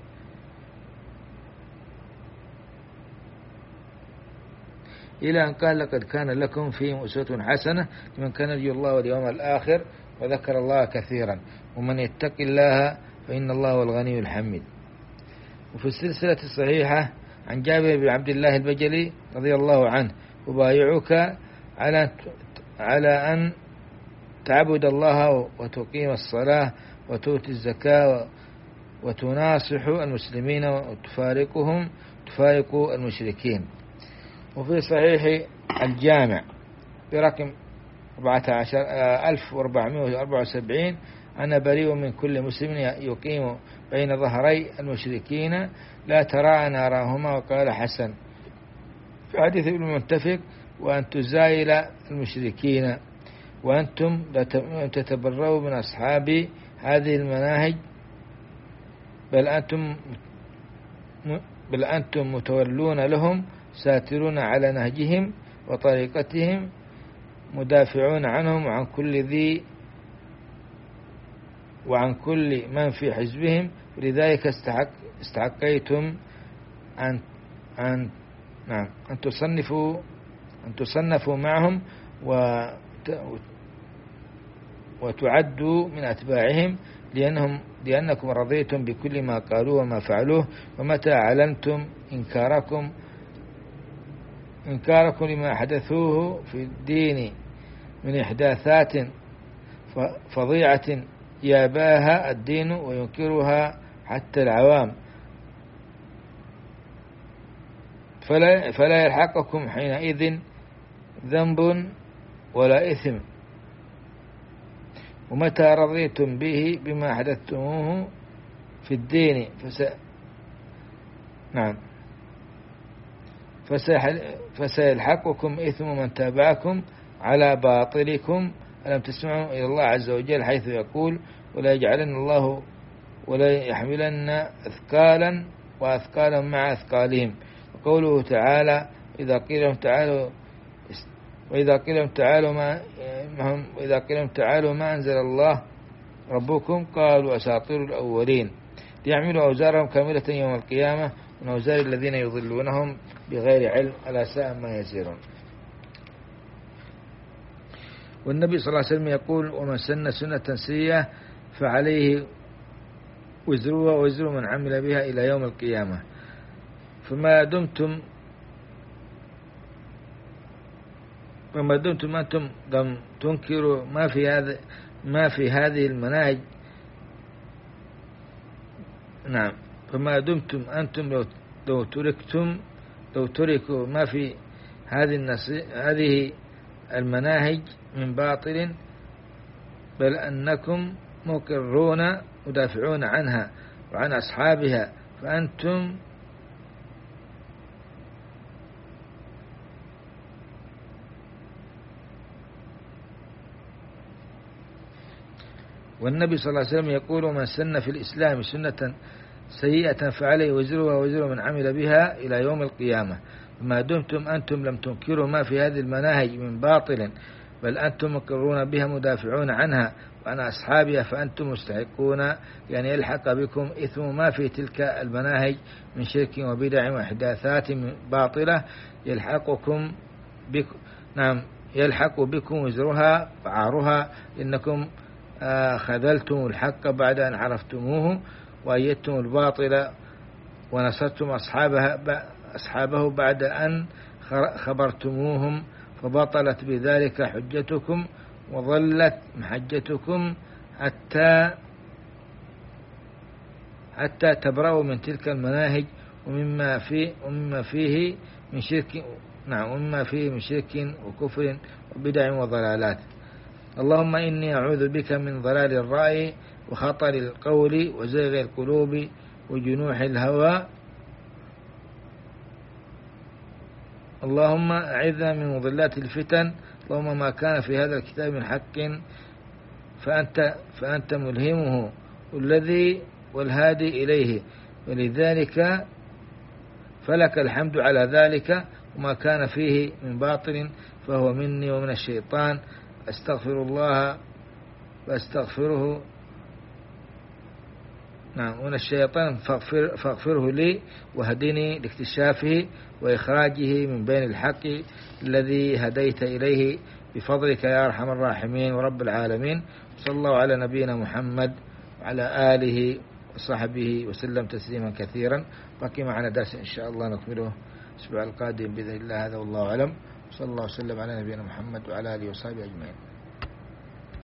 Speaker 1: إلى أن قال لقد كان لكم فيهم أسوة حسنة لمن كان يرجو الله واليوم الآخر وذكر الله كثيرا ومن يتق الله فإن الله هو الغني الحميد. وفي السلسلة الصحيحة عن جابر بن عبد الله البجلي رضي الله عنه: أبايعك على على أن تعبد الله وتقيم الصلاة وتؤتي الزكاة وتناصح المسلمين وتفارقهم تفارق المشركين. وفي صحيح الجامع برقم أربعة عشر ألف وأربعمائة وأربعة وسبعين: أنا بريء من كل مسلم يقيم بين ظهري المشركين لا ترى ناراهما. وقال حسن في حديث ابن المنتفق: وأن تزايل المشركين وأنتم تتبرؤوا من أصحاب هذه المناهج بل أنتم بل أنتم متولون لهم ساترون على نهجهم وطريقتهم مدافعون عنهم وعن كل ذي وعن كل من في حزبهم. لذلك استحق استحقيتم أن أن نعم أن تصنفوا أن تصنفوا معهم وتعدوا من أتباعهم لأنهم لأنكم رضيتم بكل ما قالوه وما فعلوه. ومتى علمتم إنكاركم إنكاركم لما حدثوه في الدين من إحداثات فظيعة ياباها الدين وينكرها حتى العوام فلا, فلا يلحقكم حينئذ ذنب ولا إثم. ومتى رضيتم به بما حدثتموه في الدين فس... نعم فسيلحقكم إثم من تابعكم على باطلكم. ألم تسمعوا إلى الله عز وجل حيث يقول: ولا يجعلن الله ولا يحملن أثقالا وأثقالا مع أثقالهم. وقوله تعالى: إذا قيل لهم تعالوا وإذا قيل لهم تعالوا ما وإذا قيل لهم تعالوا ما أنزل الله ربكم قالوا أساطير الأولين. ليعملوا أوزارهم كاملة يوم القيامة من أوزار الذين يضلونهم بغير علم ألا ساء ما يزرون. والنبي صلى الله عليه وسلم يقول: ومن سن سنة سيئة فعليه وزرها وزر من عمل بها إلى يوم القيامة. فما دمتم فما دمتم أنتم لم تنكروا ما في هذا ما في هذه المناهج نعم فما دمتم أنتم لو لو تركتم لو تركوا ما في هذه هذه المناهج من باطل بل أنكم مقرون مدافعون عنها وعن أصحابها فأنتم والنبي صلى الله عليه وسلم يقول: من سن في الإسلام سنة سيئة فعليه وزرها وزر من عمل بها إلى يوم القيامة. ما دمتم أنتم لم تنكروا ما في هذه المناهج من باطل بل أنتم مقرون بها مدافعون عنها وعن أصحابها فأنتم مستحقون يعني يلحق بكم إثم ما في تلك المناهج من شرك وبدع وإحداثات باطلة يلحقكم بكم نعم يلحق بكم وزرها وعارها إنكم خذلتم الحق بعد أن عرفتموه وأيدتم الباطل ونصرتم أصحابها أصحابه بعد أن خبرتموهم فبطلت بذلك حجتكم وظلت محجتكم حتى حتى تبرأوا من تلك المناهج ومما فيه ومما فيه من شرك نعم ومما فيه من شرك وكفر وبدع وضلالات. اللهم إني أعوذ بك من ضلال الرأي وخطر القول وزيغ القلوب وجنوح الهوى. اللهم أعذنا من مضلات الفتن. اللهم ما كان في هذا الكتاب من حق فأنت, فأنت ملهمه الذي والهادي إليه ولذلك فلك الحمد على ذلك وما كان فيه من باطل فهو مني ومن الشيطان أستغفر الله وأستغفره نعم من الشيطان فاغفر فاغفره لي واهدني لاكتشافه وإخراجه من بين الحق الذي هديت إليه بفضلك يا أرحم الراحمين ورب العالمين. صلى الله على نبينا محمد وعلى آله وصحبه وسلم تسليما كثيرا. بقي معنا درس إن شاء الله نكمله الأسبوع القادم بإذن الله. هذا والله أعلم. صلى الله وسلم على نبينا محمد وعلى آله وصحبه أجمعين.